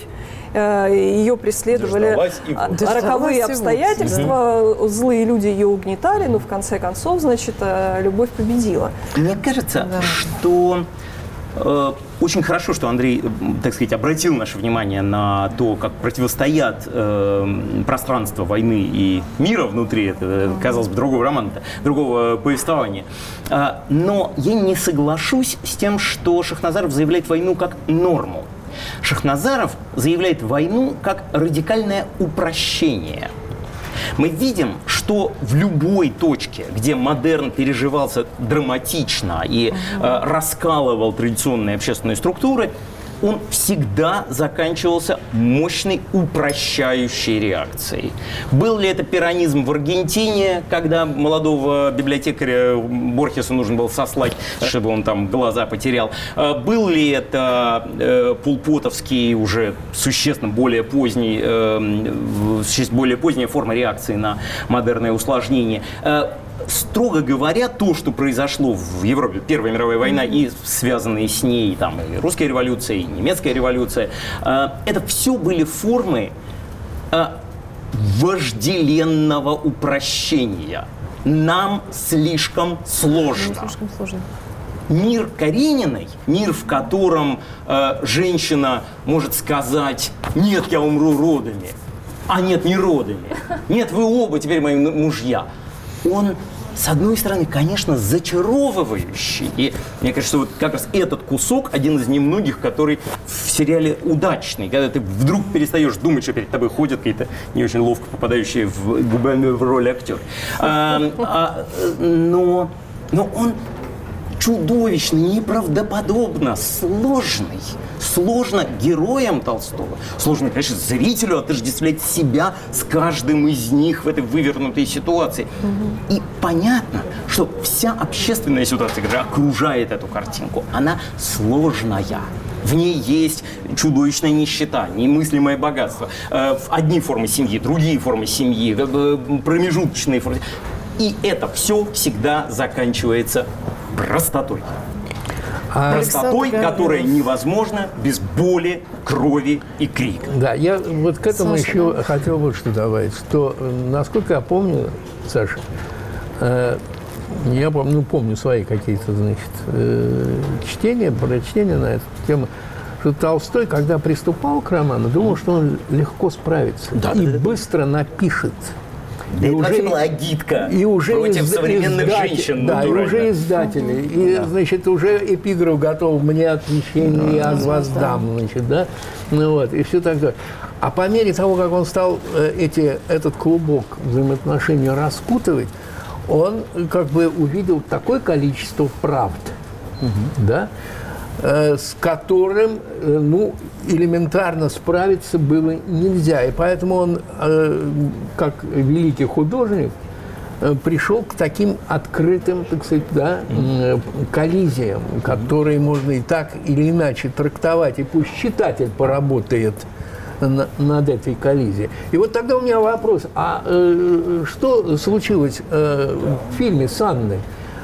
ее преследовали роковые обстоятельства, угу. злые люди ее угнетали, но в конце концов, значит, любовь победила.
Мне кажется, да. что э, очень хорошо, что Андрей, так сказать, обратил наше внимание на то, как противостоят э, пространство войны и мира внутри, это, казалось бы, другого романа, другого повествования. А, но я не соглашусь с тем, что Шахназаров заявляет войну как норму. Шахназаров заявляет войну как радикальное упрощение. Мы видим, что в любой точке, где модерн переживался драматично и э, раскалывал традиционные общественные структуры, он всегда заканчивался мощной упрощающей реакцией. Был ли это пиранизм в Аргентине, когда молодого библиотекаря Борхеса нужно было сослать, чтобы он там глаза потерял? Был ли это э, пулпотовский, уже существенно более поздний, э, более поздняя форма реакции на модерное усложнение? Строго говоря, то, что произошло в Европе, Первая мировая война и связанные с ней там, и русская революция, и немецкая революция, э, это все были формы э, вожделенного упрощения. Нам слишком сложно.
Нам слишком сложно.
Мир Карениной, мир, в котором э, женщина может сказать: «Нет, я умру родами», а нет, не родами. «Нет, вы оба теперь мои мужья». Он, с одной стороны, конечно, зачаровывающий. И мне кажется, что вот как раз этот кусок один из немногих, который в сериале удачный. Когда ты вдруг перестаешь думать, что перед тобой ходят какие-то не очень ловко попадающие в, в роль актеры. А, а, но, но он чудовищно, неправдоподобно сложный. Сложно героям Толстого, сложно, конечно, зрителю отождествлять себя с каждым из них в этой вывернутой ситуации. Угу. И понятно, что вся общественная ситуация, которая окружает эту картинку, она сложная. В ней есть чудовищная нищета, немыслимое богатство. Одни формы семьи, другие формы семьи, промежуточные формы. И это все всегда заканчивается простотой. А простотой, которая невозможна без боли, крови и крика.
Да, я вот к этому Саша, еще да? хотел вот что добавить, что, насколько я помню, Саша, э, я помню, ну, помню свои какие-то, значит, э, чтения, прочтения на эту тему, что Толстой, когда приступал к роману, думал, что он легко справится
Да,
и
да, да,
быстро напишет.
Да
И
это
уже-
вообще была агитка
И уже
против
изда-
современных
издатель-
женщин.
Да, и
натурально.
уже издатели. И, значит, уже эпиграф готов. Мне отвещение, я воздам, значит, да. Ну вот, и все такое. А по мере того, как он стал э, эти, этот клубок взаимоотношений раскутывать, он как бы увидел такое количество правд, да, э, с которым, э, ну, элементарно справиться было нельзя. И поэтому он, э, как великий художник, э, пришел к таким открытым, так сказать, да, э, коллизиям, которые можно и так или иначе трактовать. И пусть читатель поработает на- над этой коллизией. И вот тогда у меня вопрос, а э, что случилось э, в фильме с Анной?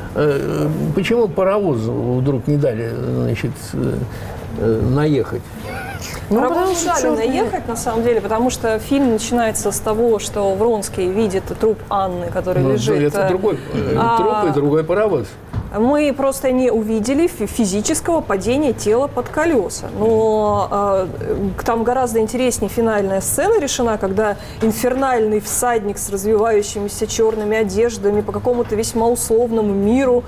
Э, почему паровозу вдруг не дали, значит, э, э, наехать?
Ну, потому
Паровоз
что
дали
чёрт
наехать, на самом деле, потому что фильм начинается с того, что Вронский видит труп Анны, который
Ну,
лежит.
это
э,
другой э,
а,
труп и другой паровоз.
Мы просто не увидели фи- физического падения тела под колеса. Но э, там гораздо интереснее финальная сцена решена, когда инфернальный всадник с развивающимися черными одеждами по какому-то весьма условному миру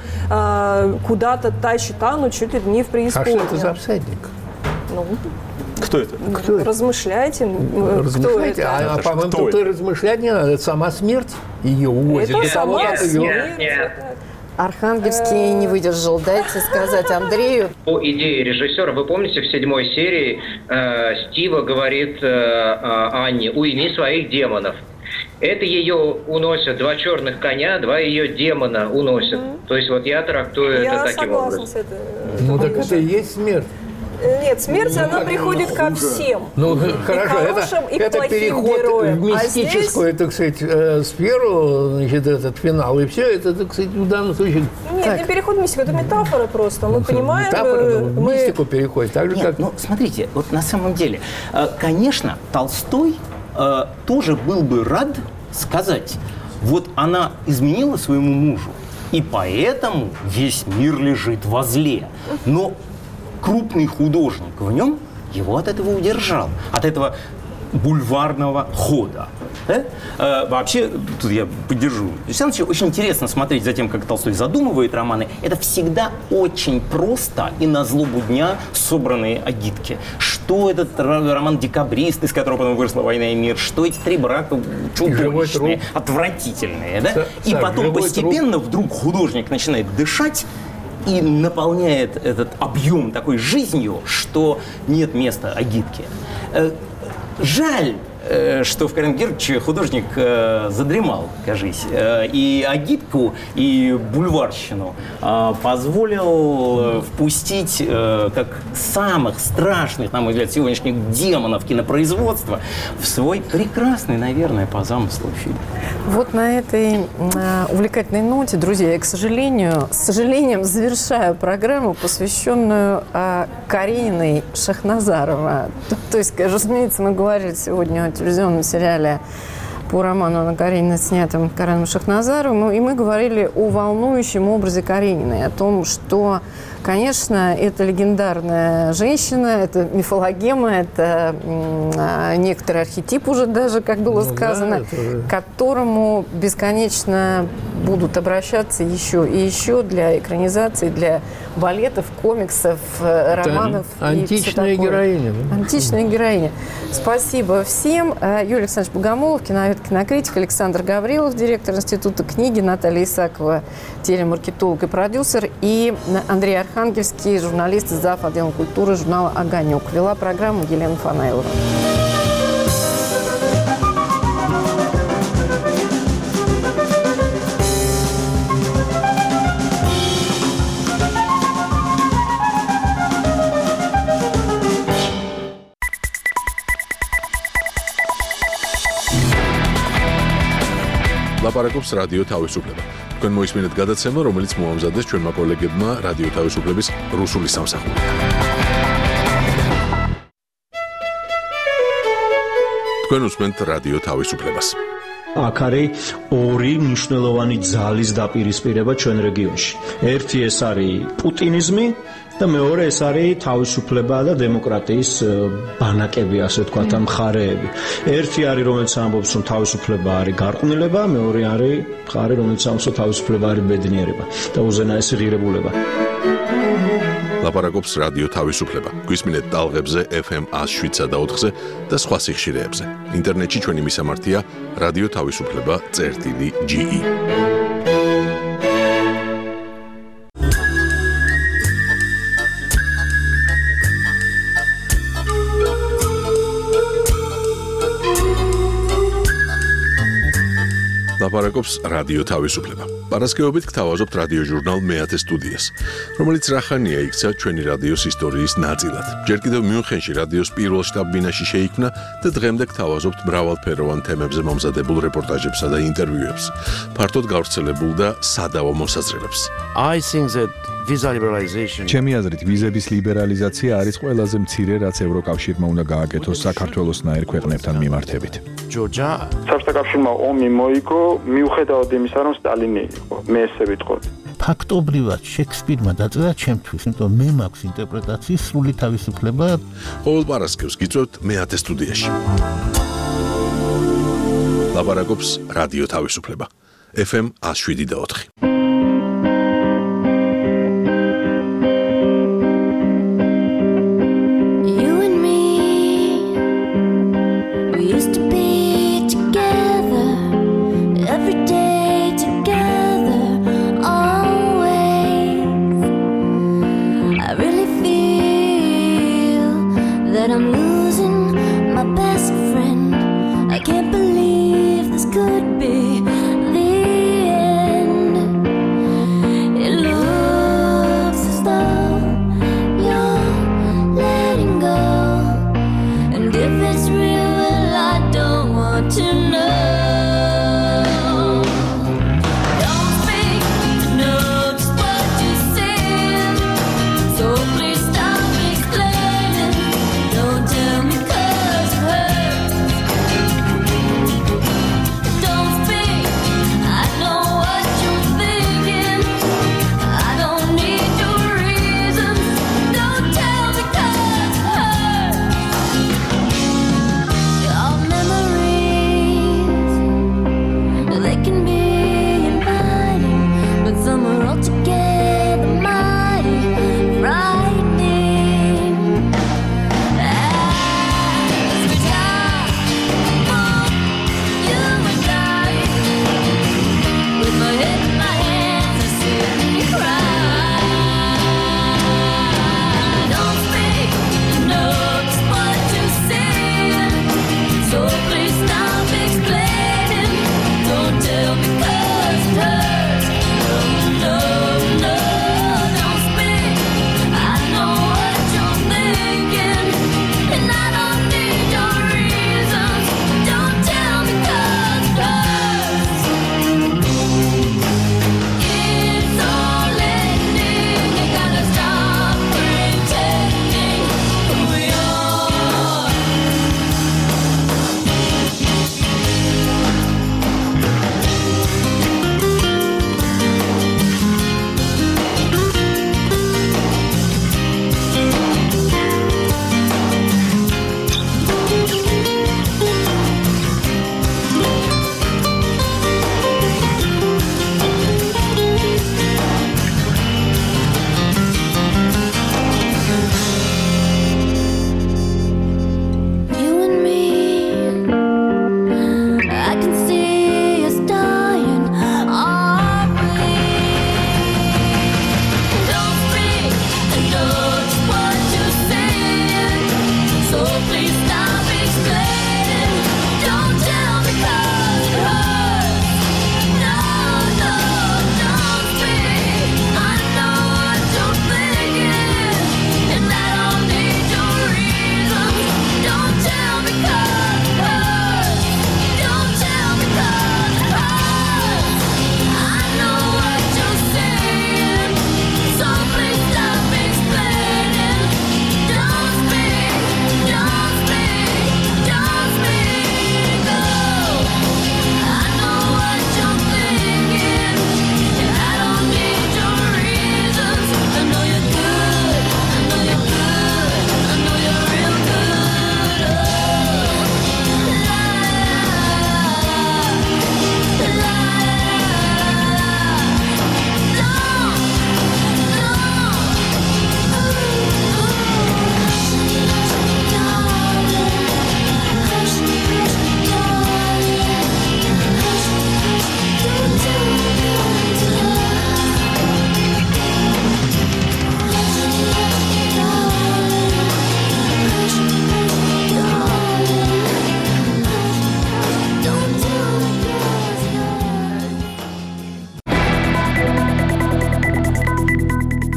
э, куда-то тащит Анну чуть ли не в
А
преисподнюю.
что это за всадник?
Ну,
Кто это?
Кто это?
размышляйте, э, кто
Размышляйте,
это.
а, а,
Это
по-моему,
кто
тут
это?
и размышлять не надо, это сама смерть ее увозит.
Это
И
сама
того, что её-
смерть.
Нет.
Архангельский не выдержал. Дайте сказать Андрею.
По идее режиссера, вы помните, в седьмой серии э, Стива говорит э, э, Анне: «Уйми своих демонов». Это ее уносят два черных коня, два ее демона уносят. То есть вот я трактую
Я
это таким
согласна
образом.
с этой.
Ну так это и есть смерть.
Нет, смерть, она приходит ко всем.
Ну, хорошо, это,
хорошим, и
это
плохим
переход
героям.
в
А
мистическую, так сказать, э, сферу, значит, этот финал, и все это, так сказать, в данном случае...
Нет,
так,
не переход в мистику, это метафора просто. Мы понимаем,
метафора,
э,
ну, в
мы...
мистику переходит, так же,
Нет,
как...
ну смотрите, вот на самом деле, э, конечно, Толстой э, тоже был бы рад сказать, вот она изменила своему мужу, и поэтому весь мир лежит во зле. Но крупный художник в нем его от этого удержал, от этого бульварного хода. Да? Э, вообще, тут я поддержу Александровича, очень интересно смотреть за тем, как Толстой задумывает романы. Это всегда очень просто и на злобу дня собранные агитки. Что этот р- роман «Декабрист», из которого потом выросла «Война и мир», что эти три брака
живой
чудовищные,
труп.
отвратительные. Да?
Са-
И
Саш,
потом
живой
постепенно вдруг художник начинает дышать и наполняет этот объем такой жизнью, что нет места агитке. Э, Жаль, э, что в Карен Георгиевиче художник э, задремал, кажись, э, и агитку, и бульварщину э, позволил э, впустить э, как самых страшных, на мой взгляд, сегодняшних демонов кинопроизводства в свой прекрасный, наверное, по замыслу фильм.
Вот на этой э, увлекательной ноте, друзья, я, к сожалению, с сожалением завершаю программу, посвященную э, Карениной Шахназарова. То, то есть, разумеется, мы говорили сегодня о телевизионном сериале по роману Анны Карениной, снятом Кареном Шахназаровым, и мы говорили о волнующем образе Карениной, о том, что, конечно, это легендарная женщина, это мифологема, это м, некоторый архетип уже даже, как было
Ну
сказано,
да, это уже-
к которому бесконечно будут обращаться еще и еще для экранизации, для балетов, комиксов, э, романов. и всё
античная
такое.
героиня. да.
Античная героиня. Спасибо всем. Э, Юрий Александрович Богомолов, киновед, кинокритик, Александр Гаврилов, директор Института книги, Наталья Исакова, телемаркетолог и продюсер, и Андрей Архангельский, журналист, зав. Отдела культуры журнала «Огонек». Вела программу Елена Фанайлова.
ლაპარაკობს რადიო თავისუფლება. თქვენ მოისმინეთ გადაცემა, რომელიც მოამზადეს ჩვენმა კოლეგებმა რადიო თავისუფლების რუსული სამსახურიდან. თქვენ უსმენთ რადიო თავისუფლებას.
აქ არის ორი მნიშვნელოვანი ძალის დაპირისპირება ჩვენ რეგიონში. ერთი ეს არის პუტინიზმი და მეორე ეს არის თავისუფლება და დემოკრატიის ბანაკები, ასე ვთქვათ, ამ მხარეები. ერთი არის, რომელიც ამბობს, რომ თავისუფლება არის გარყვნილება, მეორე არის მხარე, რომელიც ამბობს, რომ თავისუფლება არის ბედნიერება და უზენაესი ღირებულება.
ლაპარაკობს რადიო თავისუფლება. გვისმინეთ ტალღებზე ეფ ემ ათს შვიდსა და ოთხზე და სხვა სიხშირეებზე. ინტერნეტში ჩვენი მისამართია რადიო თავისუფლება წერტილი ჯი ი. ლაპარაკობს რადიო თავისუფლება. პარასკევობით გთავაზობთ რადიო ჟურნალ მეათე სტუდიას, რომელიც რახანია იქცა ჩვენი რადიოს ისტორიის ნაწილად. ჯერ კიდევ მიუნხენში რადიოს პირველ შტაბ-ბინაში შეიქმნა და დღემდე გთავაზობთ მრავალფეროვან თემებზე მომზადებულ რეპორტაჟებსა და ინტერვიუებს, ფართოდ გავრცელებულ და სადავო მოსაზრებებს.
I think that visa liberalization
ჩემი აზრით ვიზების ლიბერალიზაცია არის ყველაზე მცირე, რაც ევროკავშირმა უნდა გააკეთოს საქართველოსნაირ ქვეყნებთან მიმართებით.
Georgia
საბჭოთა კავშირმა ომი მოიგო მიუხედავად იმისა, რომ სტალინი იყო. მე ესე ვიტყოდი.
ფაქტობრივად შექსპირმა დაწერა ჩემთვის, იმიტომ მე მაქვს ინტერპრეტაციის სრული თავისუფლება.
ყოველ პარასკევს გიწევთ მეათე სტუდიაში. ლაპარაკობს რადიო თავისუფლება. ეფ ემ ათს შვიდი და ოთხი.
Could be the end.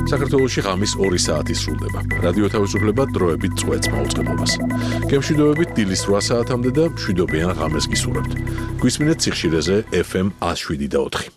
საქართველოში ღამის ორი საათი სრულდება. რადიო თავისუფლება დროებით წვეთს მაუწყებლობას. გემშვიდობებით დილის რვა საათამდე და მშვიდობიან ღამეს გისურვებთ. გვისმინეთ სიხშირეზე ეფ ემ ათს შვიდი და ოთხი.